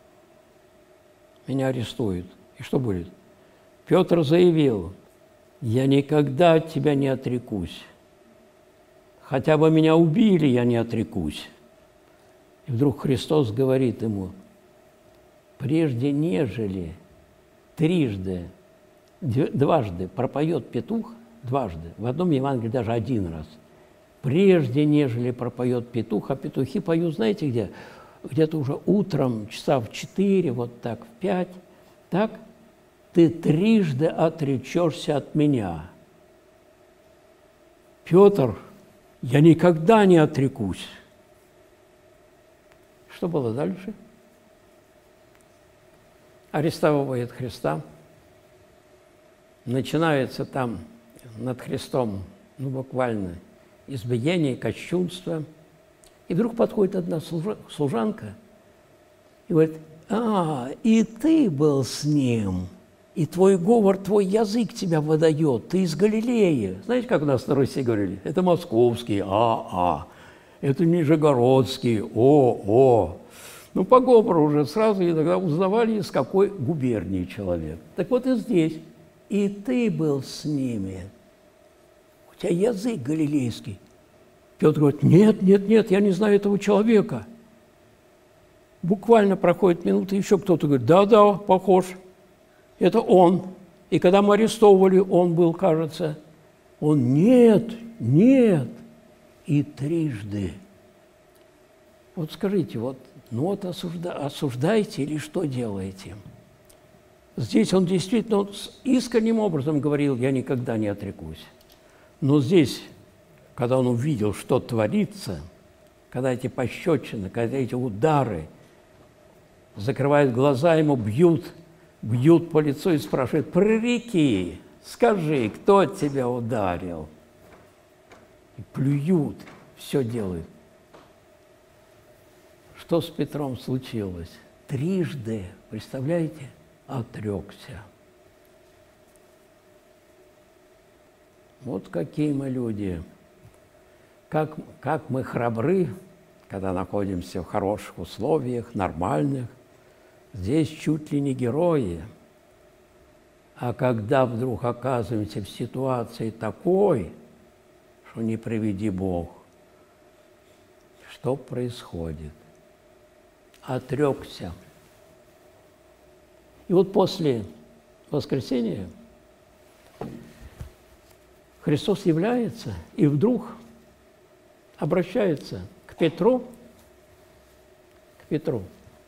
меня арестуют. И что будет? Петр заявил, я никогда от тебя не отрекусь. Хотя бы меня убили, я не отрекусь. И вдруг Христос говорит ему, прежде нежели трижды, дважды пропоет петух, дважды, в одном Евангелии даже один раз, прежде нежели пропоет петух, а петухи поют, знаете где? Где-то уже утром, часа в четыре, вот так, в пять, так, ты трижды отречешься от меня. Петр, я никогда не отрекусь. Что было дальше? Арестовывает Христа. Начинается там над Христом, ну, буквально, избиение, кощунство. И вдруг подходит одна служанка И говорит, а, и ты был с ним, и твой говор, твой язык тебя выдает, ты из Галилеи. Знаете, как у нас на Руси говорили? Это московский, а-а, это нижегородский, о-о. Ну, по говору уже сразу иногда узнавали, из какой губернии человек. Так вот и здесь. И ты был с ними. У тебя язык галилейский. Петр говорит, нет, нет, нет, я не знаю этого человека. Буквально проходит минута, еще кто-то говорит, да-да, похож. Это он. И когда мы арестовывали, он был, кажется. Он, нет, нет. И трижды. Вот скажите, вот, ну вот осужда, осуждаете или что делаете? Здесь он действительно он искренним образом говорил, я никогда не отрекусь. Но здесь, когда он увидел, что творится, когда эти пощечины, когда эти удары, закрывают глаза, ему бьют, бьют по лицу и спрашивают, прореки, скажи, кто тебя ударил? И плюют, все делают. Что с Петром случилось? Трижды, представляете, отрекся. Вот какие мы люди. Как, как мы храбры, когда находимся в хороших условиях, нормальных. Здесь чуть ли не герои. А когда вдруг оказываемся в ситуации такой, что не приведи Бог, что происходит? Отрекся. И вот после воскресения Христос является и вдруг обращается к Петру, к Петру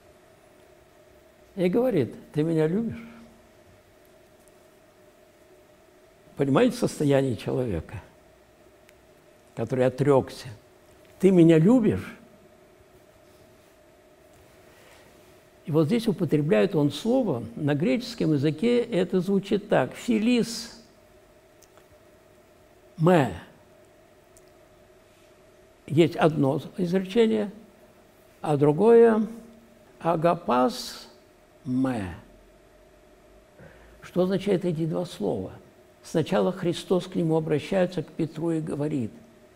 и говорит, ты меня любишь? Понимаете состояние человека, который отрекся? Ты меня любишь? И вот здесь употребляет он слово, на греческом языке это звучит так, «филис мэ». Есть одно изречение, а другое «агапас мэ». Что означают эти два слова? Сначала Христос к нему обращается, к Петру, и говорит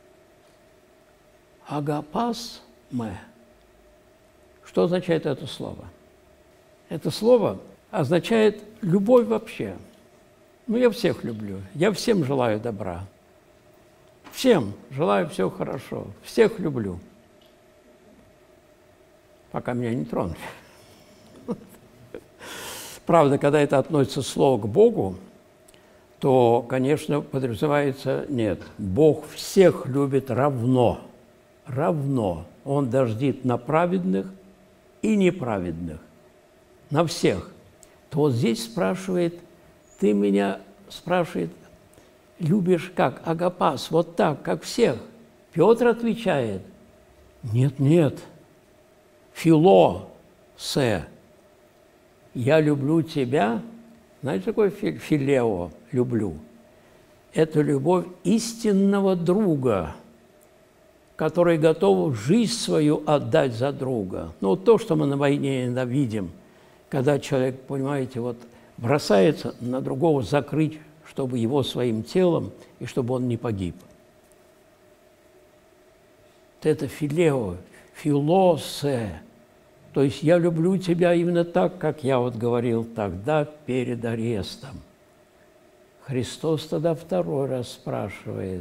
«агапас мэ». Что означает это слово? Это слово означает любовь вообще. Ну, я всех люблю, я всем желаю добра. Всем желаю всего хорошо, всех люблю. Пока меня не тронули. Правда, когда это относится слово к Богу, то, конечно, подразумевается, нет, Бог всех любит равно. Равно. Он дождит на праведных и неправедных. На всех. То вот здесь спрашивает, ты меня, спрашивает, любишь как? Агапас, вот так, как всех. Петр отвечает, нет, нет, фило, се, я люблю тебя. Знаете, такое филео, люблю? Это любовь истинного друга, который готов жизнь свою отдать за друга. Ну, вот то, что мы на войне иногда видим, когда человек, понимаете, вот бросается на другого закрыть, чтобы его своим телом, и чтобы он не погиб. Это филео, филосе. То есть я люблю тебя именно так, как я вот говорил тогда перед арестом. Христос тогда второй раз спрашивает,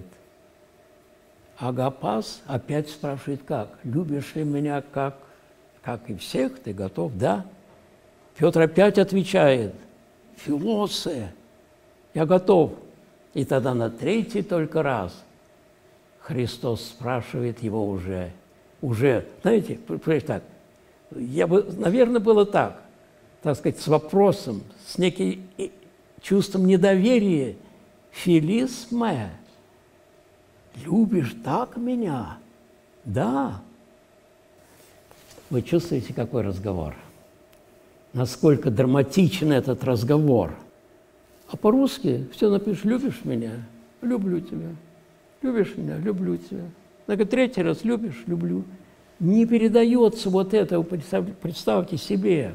агапас опять спрашивает, как? Любишь ли меня как, как и всех? Ты готов? Да. Петр опять отвечает, филосе, я готов. И тогда на третий только раз Христос спрашивает его уже, уже, знаете, так, я бы, наверное, было так, так сказать, с вопросом, с неким чувством недоверия, филис мэ, любишь так меня? Да. Вы чувствуете, какой разговор? Насколько драматичен этот разговор. А по-русски все напишешь, любишь меня? Люблю тебя. Любишь меня? Люблю тебя. На третий раз любишь? Люблю. не передается вот это, представьте себе,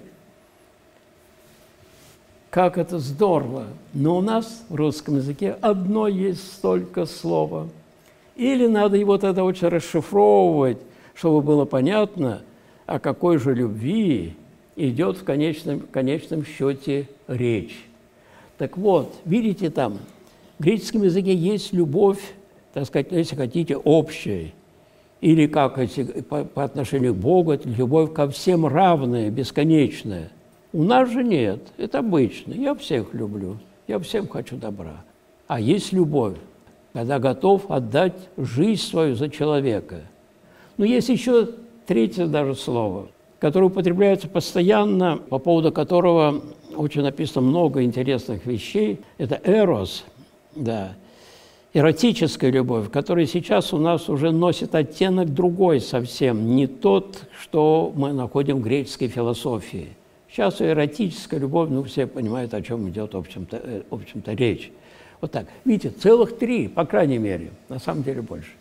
как это здорово. Но у нас в русском языке одно есть столько слова. Или надо и вот это очень расшифровывать, чтобы было понятно, о какой же любви идет в конечном, в конечном счете речь. Так вот, видите там, в греческом языке есть любовь, так сказать, если хотите, общая. Или как по, по отношению к Богу, это любовь ко всем равная, бесконечная. У нас же нет, это обычно. Я всех люблю, я всем хочу добра. А есть любовь, когда готов отдать жизнь свою за человека. Но есть еще третье даже слово, которое употребляется постоянно, по поводу которого очень написано много интересных вещей. Это эрос, да, эротическая любовь, которая сейчас у нас уже носит оттенок другой совсем, не тот, что мы находим в греческой философии. Сейчас эротическая любовь, ну, все понимают, о чем идет, в общем-то, в общем-то, речь. Вот так. Видите, целых три, по крайней мере, на самом деле больше.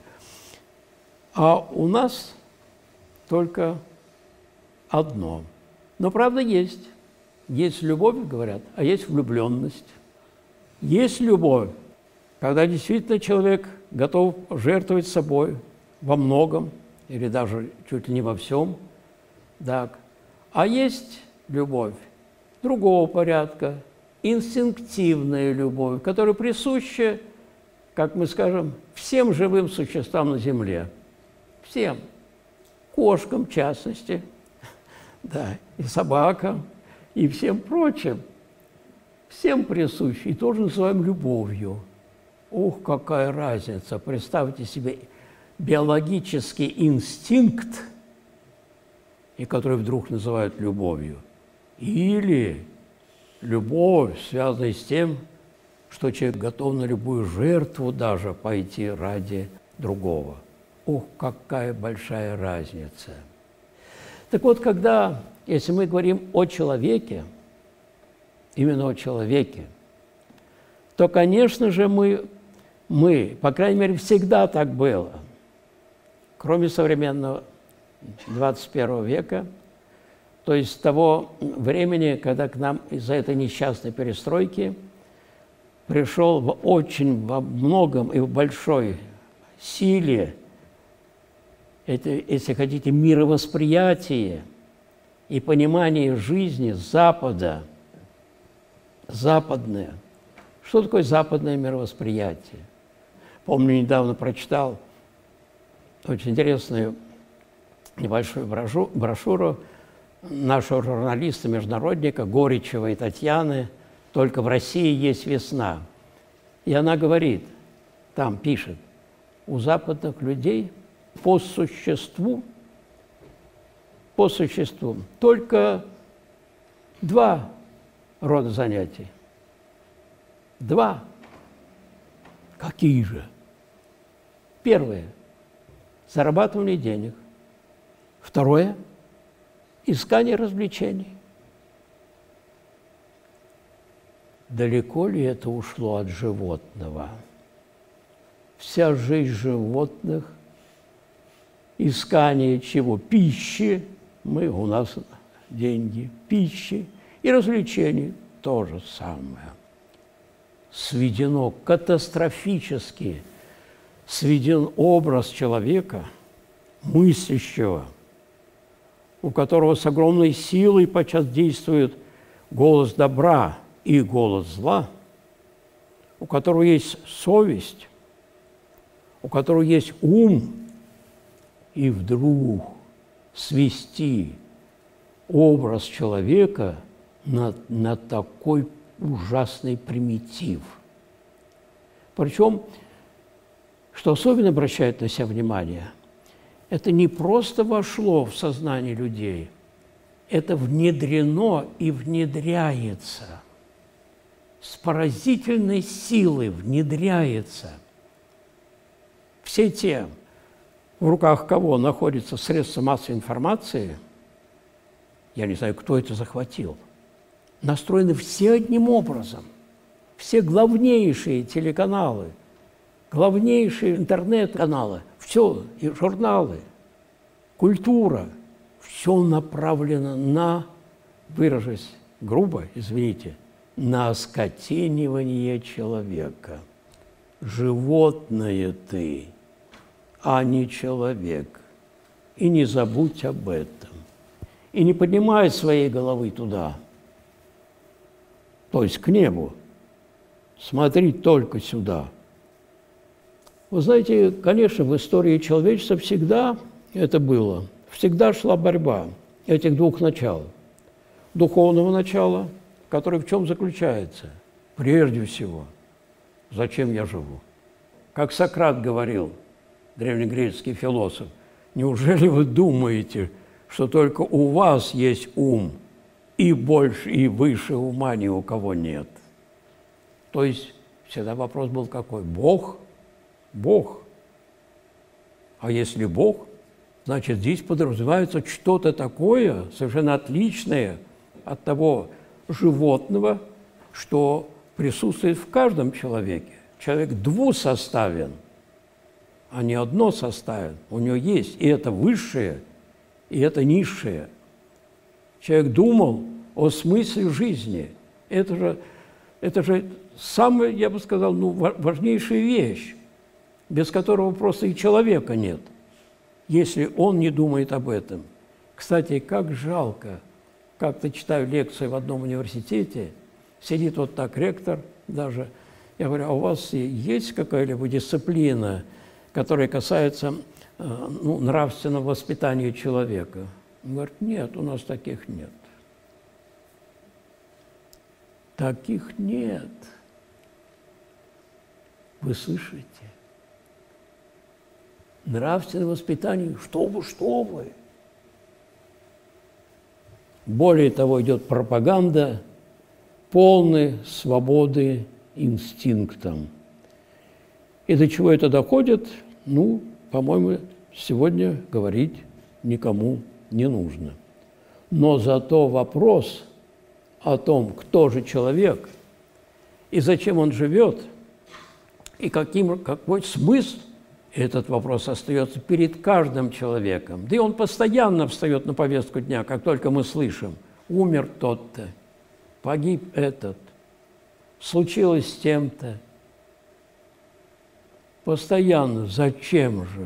А у нас только одно. Но правда есть. Есть любовь, говорят, а есть влюбленность. Есть любовь, когда действительно человек готов жертвовать собой во многом, или даже чуть ли не во всем. Так. А есть любовь другого порядка, инстинктивная любовь, которая присуща, как мы скажем, всем живым существам на Земле. Всем. Кошкам, в частности, да, и собакам, и всем прочим. Всем присуща, и тоже называем любовью. Ух, какая разница! Представьте себе биологический инстинкт, и который вдруг называют любовью, или любовь, связанная с тем, что человек готов на любую жертву даже пойти ради другого. Ух, какая большая разница! Так вот, когда, если мы говорим о человеке, именно о человеке, то, конечно же, мы, мы, по крайней мере, всегда так было, кроме современного двадцать первого века, то есть того времени, когда к нам из-за этой несчастной перестройки пришел в очень во многом и в большой силе, это, если хотите, мировосприятие и понимание жизни Запада, западное. Что такое западное мировосприятие? Помню, недавно прочитал очень интересную небольшую брошюру нашего журналиста-международника Горичева и Татьяны «Только в России есть весна». И она говорит, там пишет, у западных людей по существу, по существу только два рода занятий. Два. Какие же? Первое – зарабатывание денег. Второе – искание развлечений. Далеко ли это ушло от животного? Вся жизнь животных – искание чего? Пищи. Мы, у нас деньги. Пищи. И развлечений – то же самое. Сведено катастрофически, сведен образ человека, мыслящего, у которого с огромной силой подчас действует голос добра и голос зла, у которого есть совесть, у которого есть ум, и вдруг свести образ человека на, на такой ужасный примитив. Причем, что особенно обращает на себя внимание, это не просто вошло в сознание людей, это внедрено и внедряется. С поразительной силой внедряется. Все те, в руках кого находятся средства массовой информации, я не знаю, кто это захватил, настроены все одним образом. Все главнейшие телеканалы, главнейшие интернет-каналы, все, и журналы, Культура. Все направлено на, выражусь грубо, извините, на оскотенивание человека. Животное ты, а не человек. И не забудь об этом. И не поднимай своей головы туда, то есть к небу. Смотри только сюда. Вы знаете, конечно, в истории человечества всегда это было. Всегда шла борьба этих двух начал. Духовного начала, которое в чем заключается? Прежде всего, зачем я живу? Как Сократ говорил, древнегреческий философ, неужели вы думаете, что только у вас есть ум, и больше, и выше ума ни у кого нет? То есть всегда вопрос был какой? Бог? Бог. А если Бог, значит, здесь подразумевается что-то такое, совершенно отличное от того животного, что присутствует в каждом человеке. Человек двусоставен, а не односоставен. У него есть и это высшее, и это низшее. Человек думал о смысле жизни. Это же, это же самая, я бы сказал, ну, важнейшая вещь, без которого просто и человека нет, если он не думает об этом. Кстати, как жалко, как-то читаю лекции в одном университете, сидит вот так ректор даже, я говорю, а у вас есть какая-либо дисциплина, которая касается ну, нравственного воспитания человека? Он говорит, нет, у нас таких нет. Таких нет. Вы слышите? Нравственное воспитание, что вы, что вы. Более того, идет пропаганда полной свободы инстинктам. И до чего это доходит, ну, по-моему, сегодня говорить никому не нужно. Но зато вопрос о том, кто же человек, и зачем он живет, и каким, какой смысл, этот вопрос остается перед каждым человеком. Да и он постоянно встает на повестку дня, как только мы слышим, умер тот-то, погиб этот, случилось с тем-то. Постоянно зачем же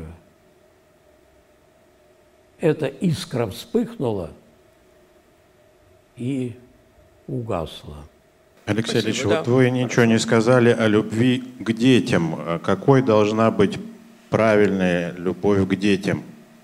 эта искра вспыхнула и угасла? Алексей Спасибо, Ильич, да. вот вы ничего не сказали о любви к детям. Какой должна быть правильная любовь к детям?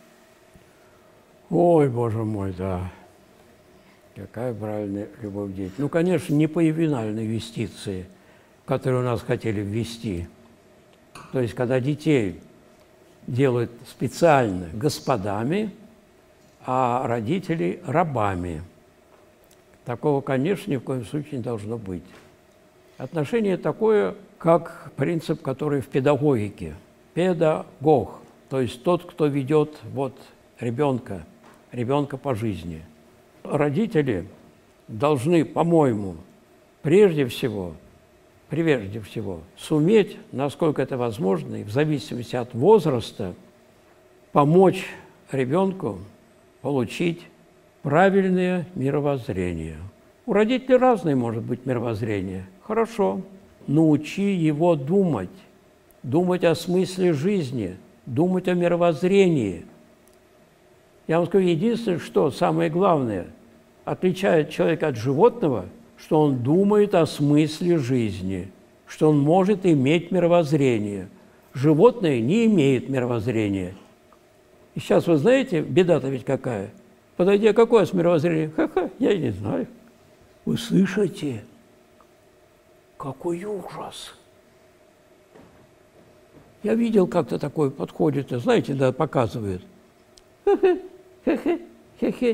Ой, Боже мой, да. Какая правильная любовь к детям. Ну, конечно, не по ювенальной юстиции, которую у нас хотели ввести. То есть, когда детей делают специально господами, а родителей рабами. Такого, конечно, ни в коем случае не должно быть. Отношение такое, как принцип, который в педагогике. Педагог, то есть тот, кто ведет вот, ребенка, ребенка по жизни. Родители должны, по-моему, прежде всего, прежде всего, суметь, насколько это возможно, и в зависимости от возраста, помочь ребенку получить правильное мировоззрение. У родителей разное может быть мировоззрение. Хорошо. Научи его думать. Думать о смысле жизни. Думать о мировоззрении. Я вам скажу, единственное, что самое главное отличает человека от животного, что он думает о смысле жизни, что он может иметь мировоззрение. Животное не имеет мировоззрения. И сейчас, вы знаете, беда-то ведь какая? Подойди, а какое мировоззрение? Ха-ха, я и не знаю. Вы слышите? Какой ужас! Я видел, как-то такое подходит, знаете, да, показывает. Ха-ха, ха-ха, ха-ха.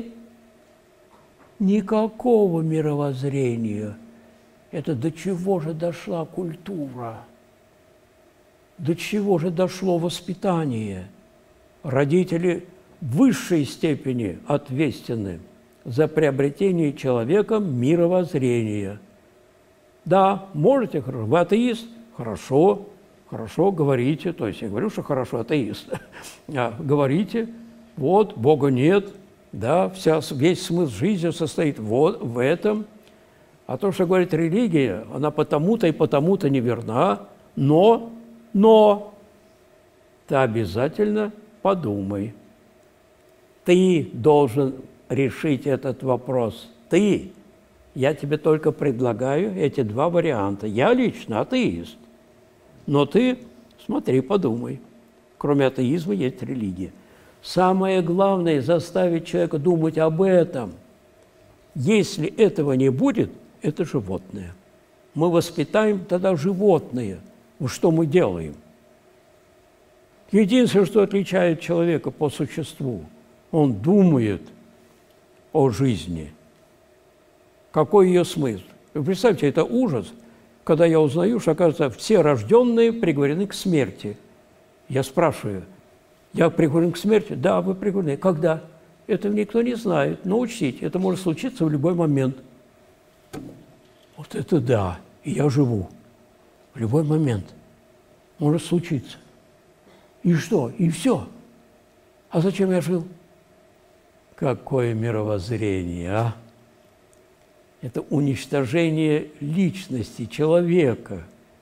Никакого мировоззрения. Это до чего же дошла культура? До чего же дошло воспитание? Родители в высшей степени ответственны за приобретение человеком мировоззрения. Да, можете, хорошо. Вы атеист? Хорошо, хорошо, говорите. То есть я говорю, что хорошо, атеист. А, говорите, вот Бога нет, да, вся, весь смысл жизни состоит вот в этом. А то, что говорит религия, она потому-то и потому-то неверна, но, но ты обязательно подумай. Ты должен решить этот вопрос. Ты. Я тебе только предлагаю эти два варианта. Я лично атеист. Но ты, смотри, подумай. Кроме атеизма есть религия. Самое главное – заставить человека думать об этом. Если этого не будет, это животное. Мы воспитаем тогда животные. Ну, что мы делаем? Единственное, что отличает человека по существу, он думает о жизни. Какой ее смысл? Вы представьте, это ужас, когда я узнаю, что, оказывается, все рожденные приговорены к смерти. Я спрашиваю, я приговорен к смерти? Да, вы приговорены. Когда? Этого никто не знает. Но учтите, это может случиться в любой момент. Вот это да, и я живу. В любой момент может случиться. И что? И все. А зачем я жил? Какое мировоззрение, а? Это уничтожение личности человека.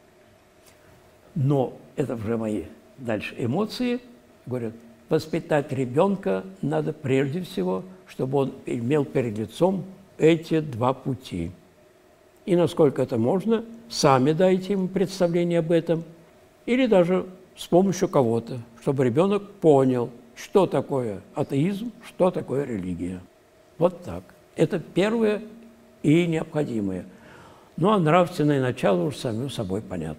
Но это уже мои дальше эмоции. Говорят, воспитать ребенка надо прежде всего, чтобы он имел перед лицом эти два пути. И насколько это можно, сами дайте ему представление об этом, или даже с помощью кого-то, чтобы ребенок понял, что такое атеизм, что такое религия. Вот так. Это первое и необходимое. Ну, а нравственное начало уж самим собой понятно.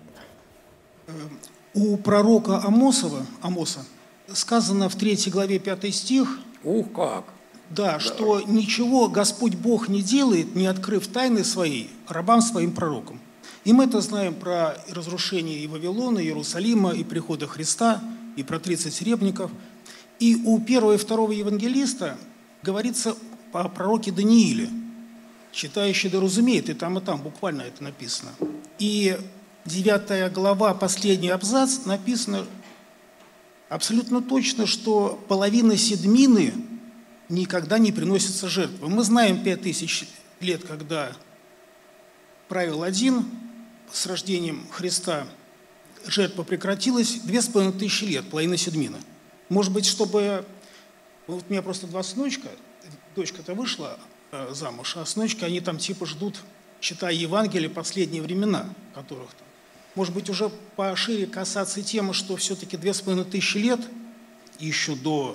У пророка Амосова, Амоса сказано в третьей главе пятый стих, Ух, как! да, Да. что ничего Господь Бог не делает, не открыв тайны свои рабам своим пророкам. И мы это знаем про разрушение и Вавилона, и Иерусалима, и прихода Христа, и про тридцать серебряников. И у первого и второго евангелиста говорится о пророке Данииле. Читающий да разумеет, и там, и там буквально это написано. И девятая глава, последний абзац, написано абсолютно точно, что половина седьмины никогда не приносится жертвы. Мы знаем пять тысяч лет, когда правил один, с рождением Христа жертва прекратилась, две с половиной тысячи лет, половина седьмины. Может быть, чтобы... Вот у меня просто два сыночка, дочка-то вышла э, замуж, а сыночки, они там типа ждут, читая Евангелие, последние времена, которых там. Может быть, уже пошире касаться темы, что все-таки две с половиной тысячи лет еще до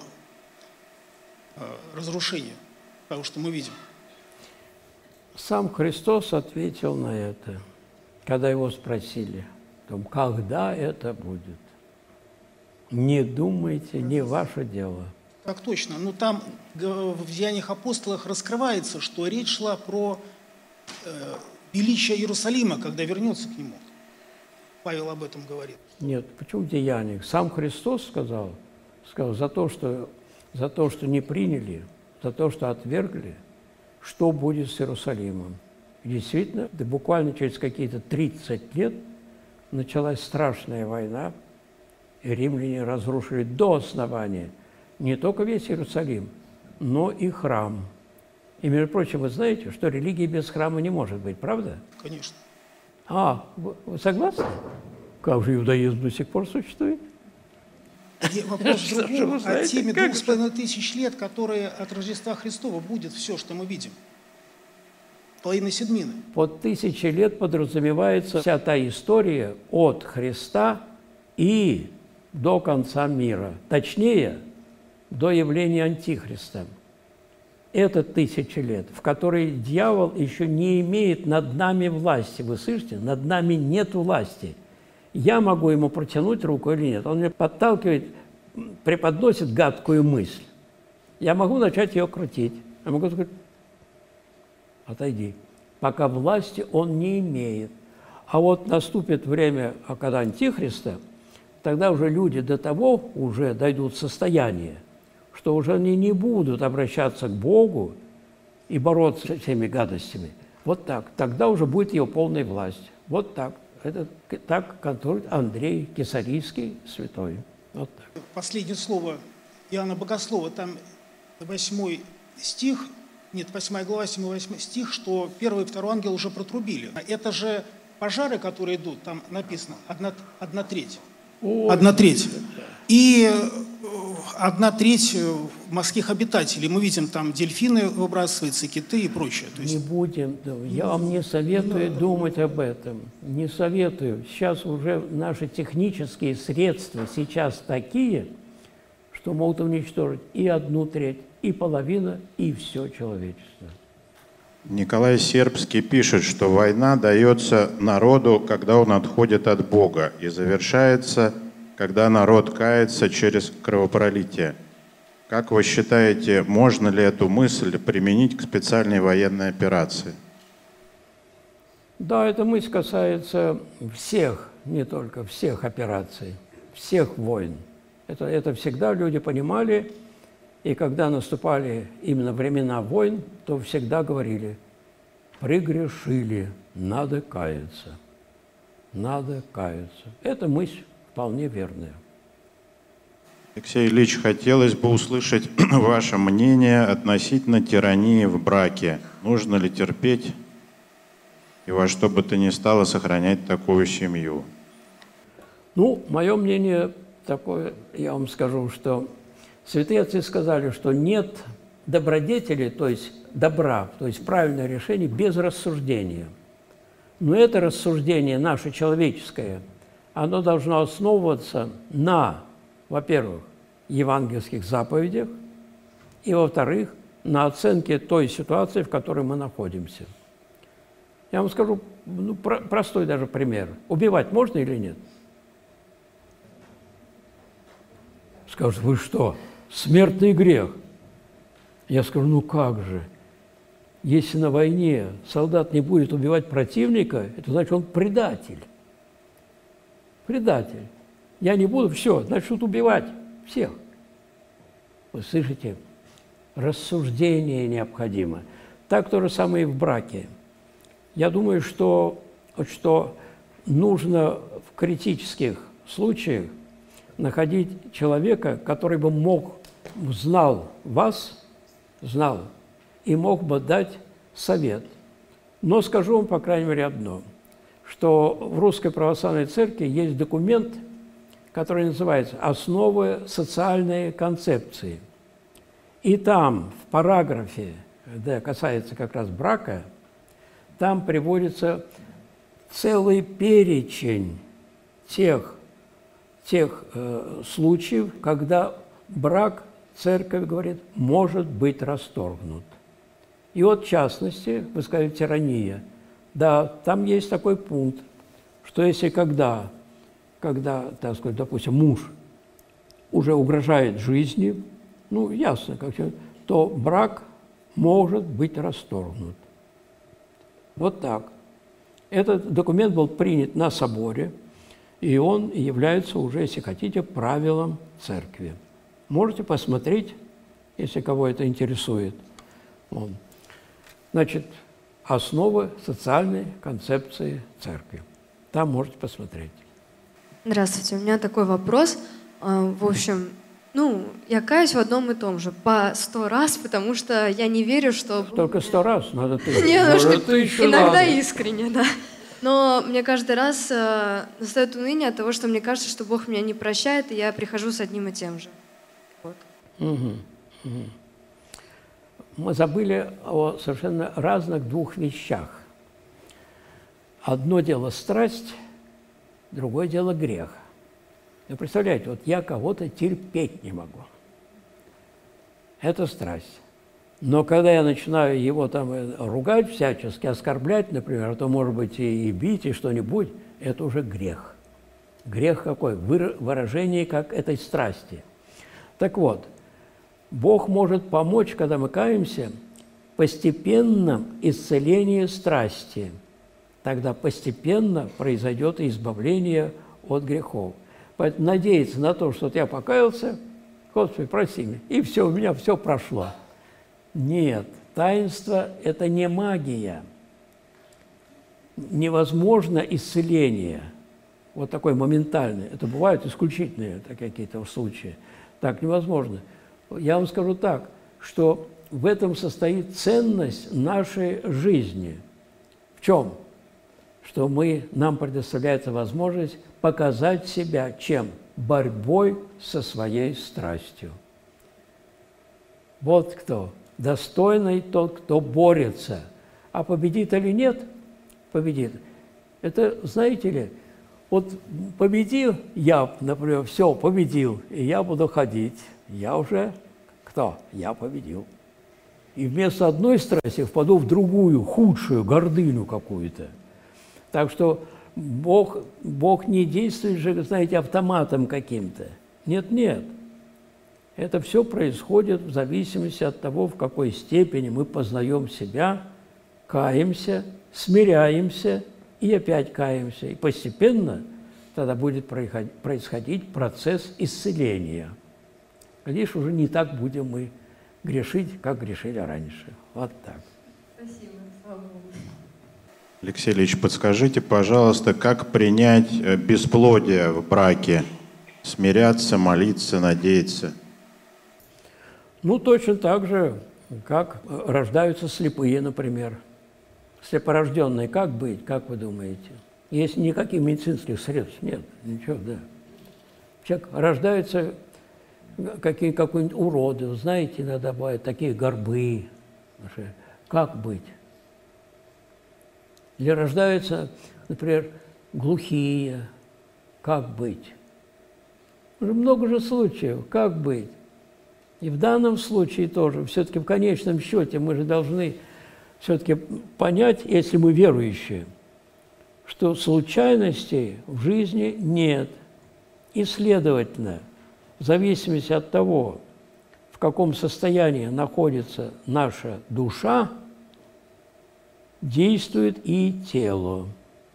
э, разрушения того, что мы видим. Сам Христос ответил на это, когда его спросили, том, когда это будет. Не думайте, не ваше дело. Так точно. Но там в Деяниях апостолах раскрывается, что речь шла про э, величие Иерусалима, когда вернется к нему. Павел об этом говорит. Нет, почему в Деяниях? Сам Христос сказал, сказал за то, что, за то, что не приняли, за то, что отвергли, что будет с Иерусалимом. И действительно, да буквально через какие-то тридцать лет началась страшная война, и римляне разрушили до основания не только весь Иерусалим, но и храм. И, между прочим, вы знаете, что религия без храма не может быть, правда? Конечно. А, вы, вы согласны? Как же иудаизм до сих пор существует? И вопрос в Что же другом, вы о знаете, теме как двух с половиной тысяч лет, которые от Рождества Христова будет все, что мы видим. Половина седмины. Под тысячи лет подразумевается вся та история от Христа и до конца мира. Точнее, до явления Антихриста. Это тысячи лет, в которой дьявол еще не имеет над нами власти. Вы слышите? Над нами нет власти. Я могу ему протянуть руку или нет. Он мне подталкивает, преподносит гадкую мысль. Я могу начать ее крутить. Я могу сказать, отойди. Пока власти он не имеет. А вот наступит время, когда Антихриста, тогда уже люди до того уже дойдут в состояние, что уже они не будут обращаться к Богу и бороться с всеми гадостями. Вот так. Тогда уже будет его полная власть. Вот так. Это так контролирует Андрей Кесарийский, святой. Вот так. Последнее слово Иоанна Богослова, там восьмой стих, нет, восьмая глава, седьмой восьмой стих, что первый и второй ангел уже протрубили. Это же пожары, которые идут, там написано, одна, одна треть. Ой, одна треть. И одна треть морских обитателей. Мы видим, там дельфины выбрасываются, киты и прочее. То есть... Не будем, я вам не советую Но... думать об этом. Не советую. Сейчас уже наши технические средства сейчас такие, что могут уничтожить и одну треть, и половину, и все человечество. Николай Сербский пишет, что война дается народу, когда он отходит от Бога, и завершается, когда народ кается через кровопролитие. Как вы считаете, можно ли эту мысль применить к специальной военной операции? Да, эта мысль касается всех, не только всех операций, всех войн. Это, это всегда люди понимали, и когда наступали именно времена войн, то всегда говорили: прегрешили, надо каяться, надо каяться. Эта мысль вполне верная. Алексей Ильич, хотелось бы услышать ваше мнение относительно тирании в браке. Нужно ли терпеть и во что бы то ни стало сохранять такую семью? Ну, мое мнение такое, я вам скажу, что святые отцы сказали, что нет добродетели, то есть добра, то есть правильное решение без рассуждения. Но это рассуждение наше человеческое, оно должно основываться на, во-первых, евангельских заповедях, и, во-вторых, на оценке той ситуации, в которой мы находимся. Я вам скажу ну, про простой даже пример. Убивать можно или нет? Скажут: вы что, смертный грех? Я скажу: ну как же? Если на войне солдат не будет убивать противника, это значит, он предатель. Предатель. Я не буду, все, начнут убивать всех. Вы слышите? Рассуждение необходимо. Так то же самое и в браке. Я думаю, что, что нужно в критических случаях находить человека, который бы мог, знал вас, знал, и мог бы дать совет. Но скажу вам, по крайней мере, одно, что в Русской Православной Церкви есть документ, который называется «Основы социальной концепции». И там, в параграфе, где касается как раз брака, там приводится целый перечень тех, тех э, случаев, когда брак, церковь говорит, может быть расторгнут. И вот, в частности, вы сказали, тирания. Да, там есть такой пункт, что если когда, когда, так сказать, допустим, муж уже угрожает жизни, ну, ясно, как, то брак может быть расторгнут. Вот так. Этот документ был принят на соборе, и он является уже, если хотите, правилом церкви. Можете посмотреть, если кого это интересует. Он. Значит, основы социальной концепции церкви. Там можете посмотреть. Здравствуйте. У меня такой вопрос. В общем, ну, я каюсь в одном и том же по сто раз, потому что я не верю, что... Только сто раз? Надо тысячу. Не, ну, иногда искренне, да. Но мне каждый раз э, настает уныние от того, что мне кажется, что Бог меня не прощает, и я прихожу с одним и тем же. Вот. Угу, угу. Мы забыли о совершенно разных двух вещах. Одно дело страсть, другое дело грех. Вы представляете, вот я кого-то терпеть не могу. Это страсть. Но когда я начинаю его там ругать всячески, оскорблять, например, то, может быть, и, и бить, и что-нибудь, это уже грех. Грех какой? Выражение как этой страсти. Так вот, Бог может помочь, когда мы каемся, постепенном исцелении страсти. Тогда постепенно произойдет избавление от грехов. Поэтому надеяться на то, что вот я покаялся, Господи, прости меня, и все, у меня все прошло. Нет, таинство – это не магия. Невозможно исцеление, вот такое моментальное. Это бывают исключительные какие-то случаи. Так невозможно. я вам скажу так, что в этом состоит ценность нашей жизни. В чем? Что мы, нам предоставляется возможность показать себя чем? Борьбой со своей страстью. Вот кто. Достойный тот, кто борется. А победит или нет? Победит. Это, знаете ли, вот победил я, например, все, победил, и я буду ходить. Я уже кто? Я победил. И вместо одной страсти впаду в другую, худшую, гордыню какую-то. Так что Бог, Бог не действует же, знаете, автоматом каким-то. Нет-нет. Это все происходит в зависимости от того, в какой степени мы познаем себя, каемся, смиряемся и опять каемся. И постепенно тогда будет происходить процесс исцеления. Конечно, уже не так будем мы грешить, как грешили раньше. Вот так. Спасибо, слава Богу. Алексей Ильич, подскажите, пожалуйста, как принять бесплодие в браке? Смиряться, молиться, надеяться? Ну, точно так же, как рождаются слепые, например. Слепорожденные, как быть, как вы думаете? Есть никаких медицинских средств, нет, ничего, да. Человек рождается какие, какие-нибудь уроды, знаете, иногда бывают такие горбы. Как быть? Или рождаются, например, глухие, как быть? Уже много же случаев, как быть? И в данном случае тоже, все-таки в конечном счете мы же должны все-таки понять, если мы верующие, что случайностей в жизни нет. И, следовательно, в зависимости от того, в каком состоянии находится наша душа, действует и тело.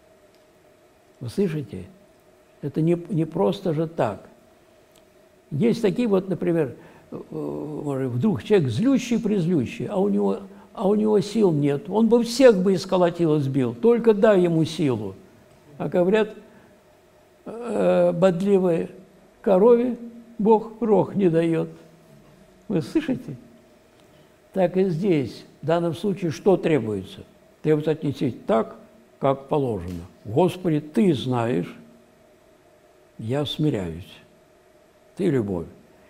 Вы слышите? Это не, не просто же так. Есть такие вот, например, вдруг человек злющий-призлющий, а у него, а у него сил нет. Он бы всех бы исколотил и сбил, только дай ему силу. А говорят, э, бодливой корове Бог рог не дает. Вы слышите? Так и здесь. В данном случае что требуется? Требуется отнести так, как положено. Господи, Ты знаешь, я смиряюсь. Ты любовь.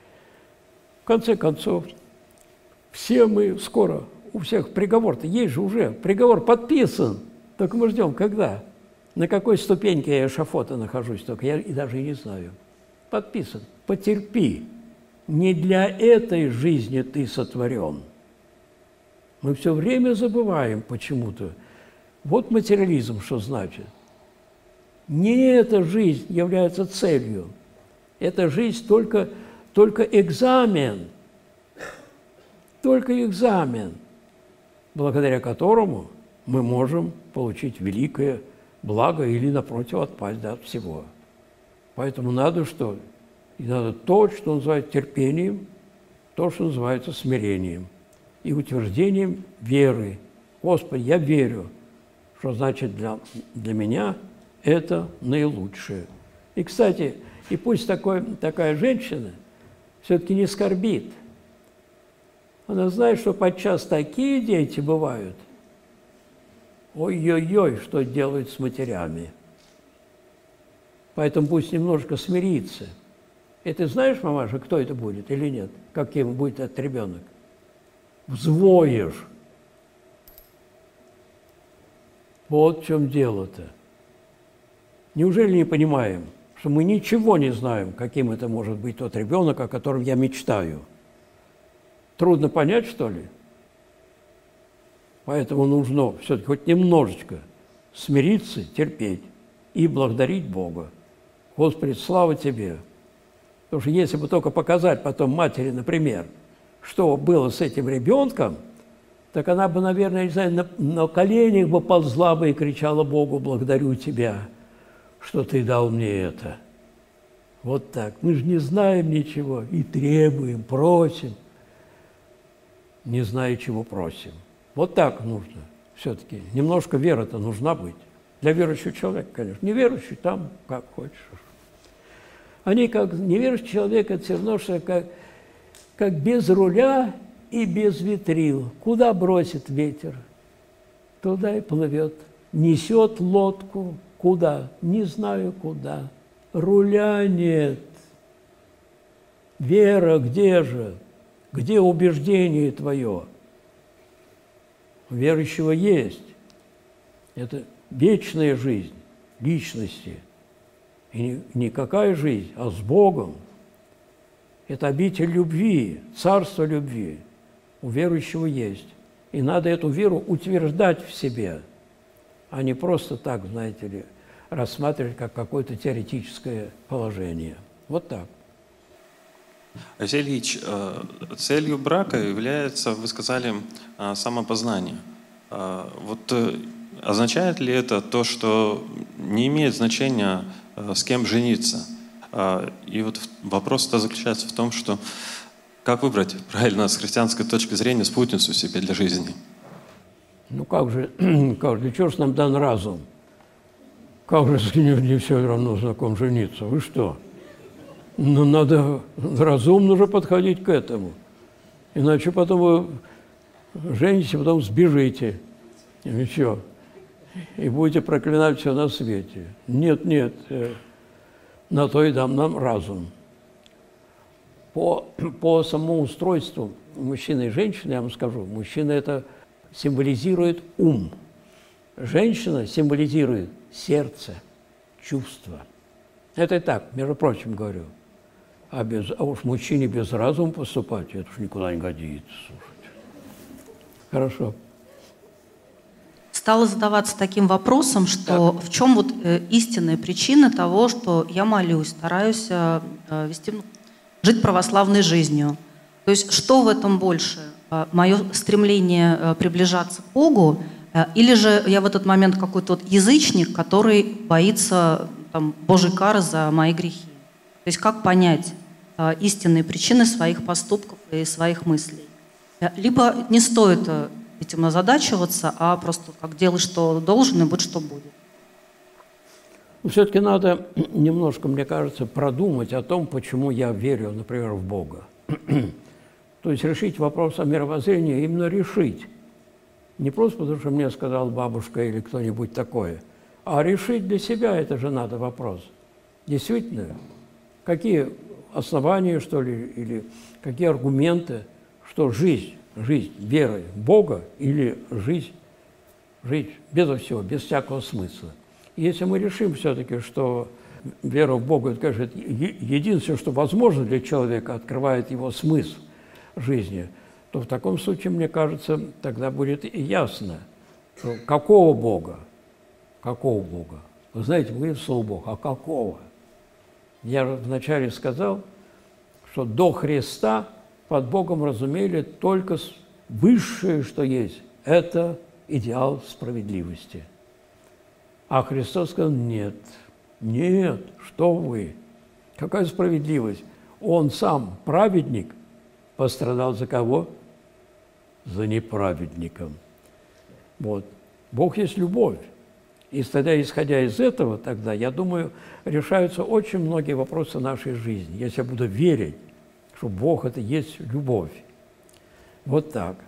В конце концов, все мы скоро, у всех приговор-то есть же уже, приговор подписан. Только мы ждем, когда? На какой ступеньке я эшафота нахожусь, только я и даже и не знаю. Подписан. Потерпи. Не для этой жизни ты сотворен. Мы все время забываем почему-то. Вот материализм что значит. Не эта жизнь является целью. Эта жизнь только, только экзамен. Только экзамен, благодаря которому мы можем получить великое благо или, напротив, отпасть от всего. Поэтому надо что? И надо то, что называют терпением, то, что называется смирением и утверждением веры. Господи, я верю, что значит для, для меня это наилучшее. И, кстати, и пусть такой, такая женщина все-таки не скорбит. Она знает, что подчас такие дети бывают. Ой-ой-ой, что делают с матерями. Поэтому пусть немножко смирится. И ты знаешь, мамаша, кто это будет или нет? Каким будет этот ребенок? Взвоишь. Вот в чем дело-то. Неужели не понимаем, что мы ничего не знаем, каким это может быть тот ребенок, о котором я мечтаю? Трудно понять, что ли? Поэтому нужно все-таки хоть немножечко смириться, терпеть и благодарить Бога. Господи, слава Тебе! Потому что если бы только показать потом матери, например, что было с этим ребенком, так она бы, наверное, не знаю, на, на коленях бы ползла бы и кричала Богу: благодарю Тебя, что Ты дал мне это. Вот так. Мы же не знаем ничего и требуем, просим, не зная, чего просим. Вот так нужно все-таки. Немножко вера-то нужна быть. Для верующего человека, конечно. Неверующий там как хочешь. Они как неверующий человек, это все равно, что как как без руля и без ветрил. Куда бросит ветер, туда и плывет. Несет лодку куда? Не знаю куда. Руля нет. Вера где же? Где убеждение твое? У верующего есть. Это вечная жизнь личности. И не какая жизнь, а с Богом. Это обитель любви, царство любви. У верующего есть. И надо эту веру утверждать в себе, а не просто так, знаете ли, рассматривать как какое-то теоретическое положение. Вот так. Алексей Ильич, целью брака является, вы сказали, самопознание. Вот означает ли это то, что не имеет значения, с кем жениться? И вот вопрос-то заключается в том, что как выбрать правильно с христианской точки зрения спутницу себе для жизни? Ну как же, как, для чего же нам дан разум? Как же с ним не все равно знаком жениться? Вы что? Ну, надо разумно же подходить к этому. Иначе потом вы женитесь, потом сбежите. И все. И будете проклинать все на свете. Нет, нет, на то и дам нам разум. По, по самоустройству мужчины и женщины, я вам скажу, мужчина это символизирует ум. Женщина символизирует сердце, чувства. Это и так, между прочим, говорю. А, без, а уж мужчине без разума поступать, это уж никуда не годится, слушайте. Хорошо. Стала задаваться таким вопросом, что так. В чем вот э, истинная причина того, что я молюсь, стараюсь э, вести, жить православной жизнью. То есть что в этом больше? Э, мое стремление э, приближаться к Богу, э, или же я в этот момент какой-то вот язычник, который боится там, Божьей кары за мои грехи? То есть как понять э, истинные причины своих поступков и своих мыслей? Либо не стоит э, этим озадачиваться, а просто как делай, что должен, и будь, что будет. Все-таки надо немножко, мне кажется, продумать о том, почему я верю, например, в Бога. То есть решить вопрос о мировоззрении, именно решить. Не просто потому, что мне сказал бабушка или кто-нибудь такое, а решить для себя, это же надо вопрос. Действительно, какие основания, что ли, или какие аргументы, что жизнь, жизнь верой в Бога или жизнь, жить безо всего, без всякого смысла. И если мы решим все-таки, что вера в Бога, это, конечно, единственное, что возможно для человека, открывает его смысл жизни, то в таком случае, мне кажется, тогда будет и ясно, что какого Бога, какого Бога. Вы знаете, мы говорим слово Бог, а какого? Я вначале сказал, что до Христа под Богом разумели только высшее, что есть. Это идеал справедливости. А Христос сказал, нет, нет, что вы, какая справедливость? Он сам, праведник, пострадал за кого? За неправедником. Вот. Бог есть любовь. И тогда, исходя из этого, тогда, я думаю, решаются очень многие вопросы нашей жизни. Если я буду верить, что Бог – это есть любовь. Вот так.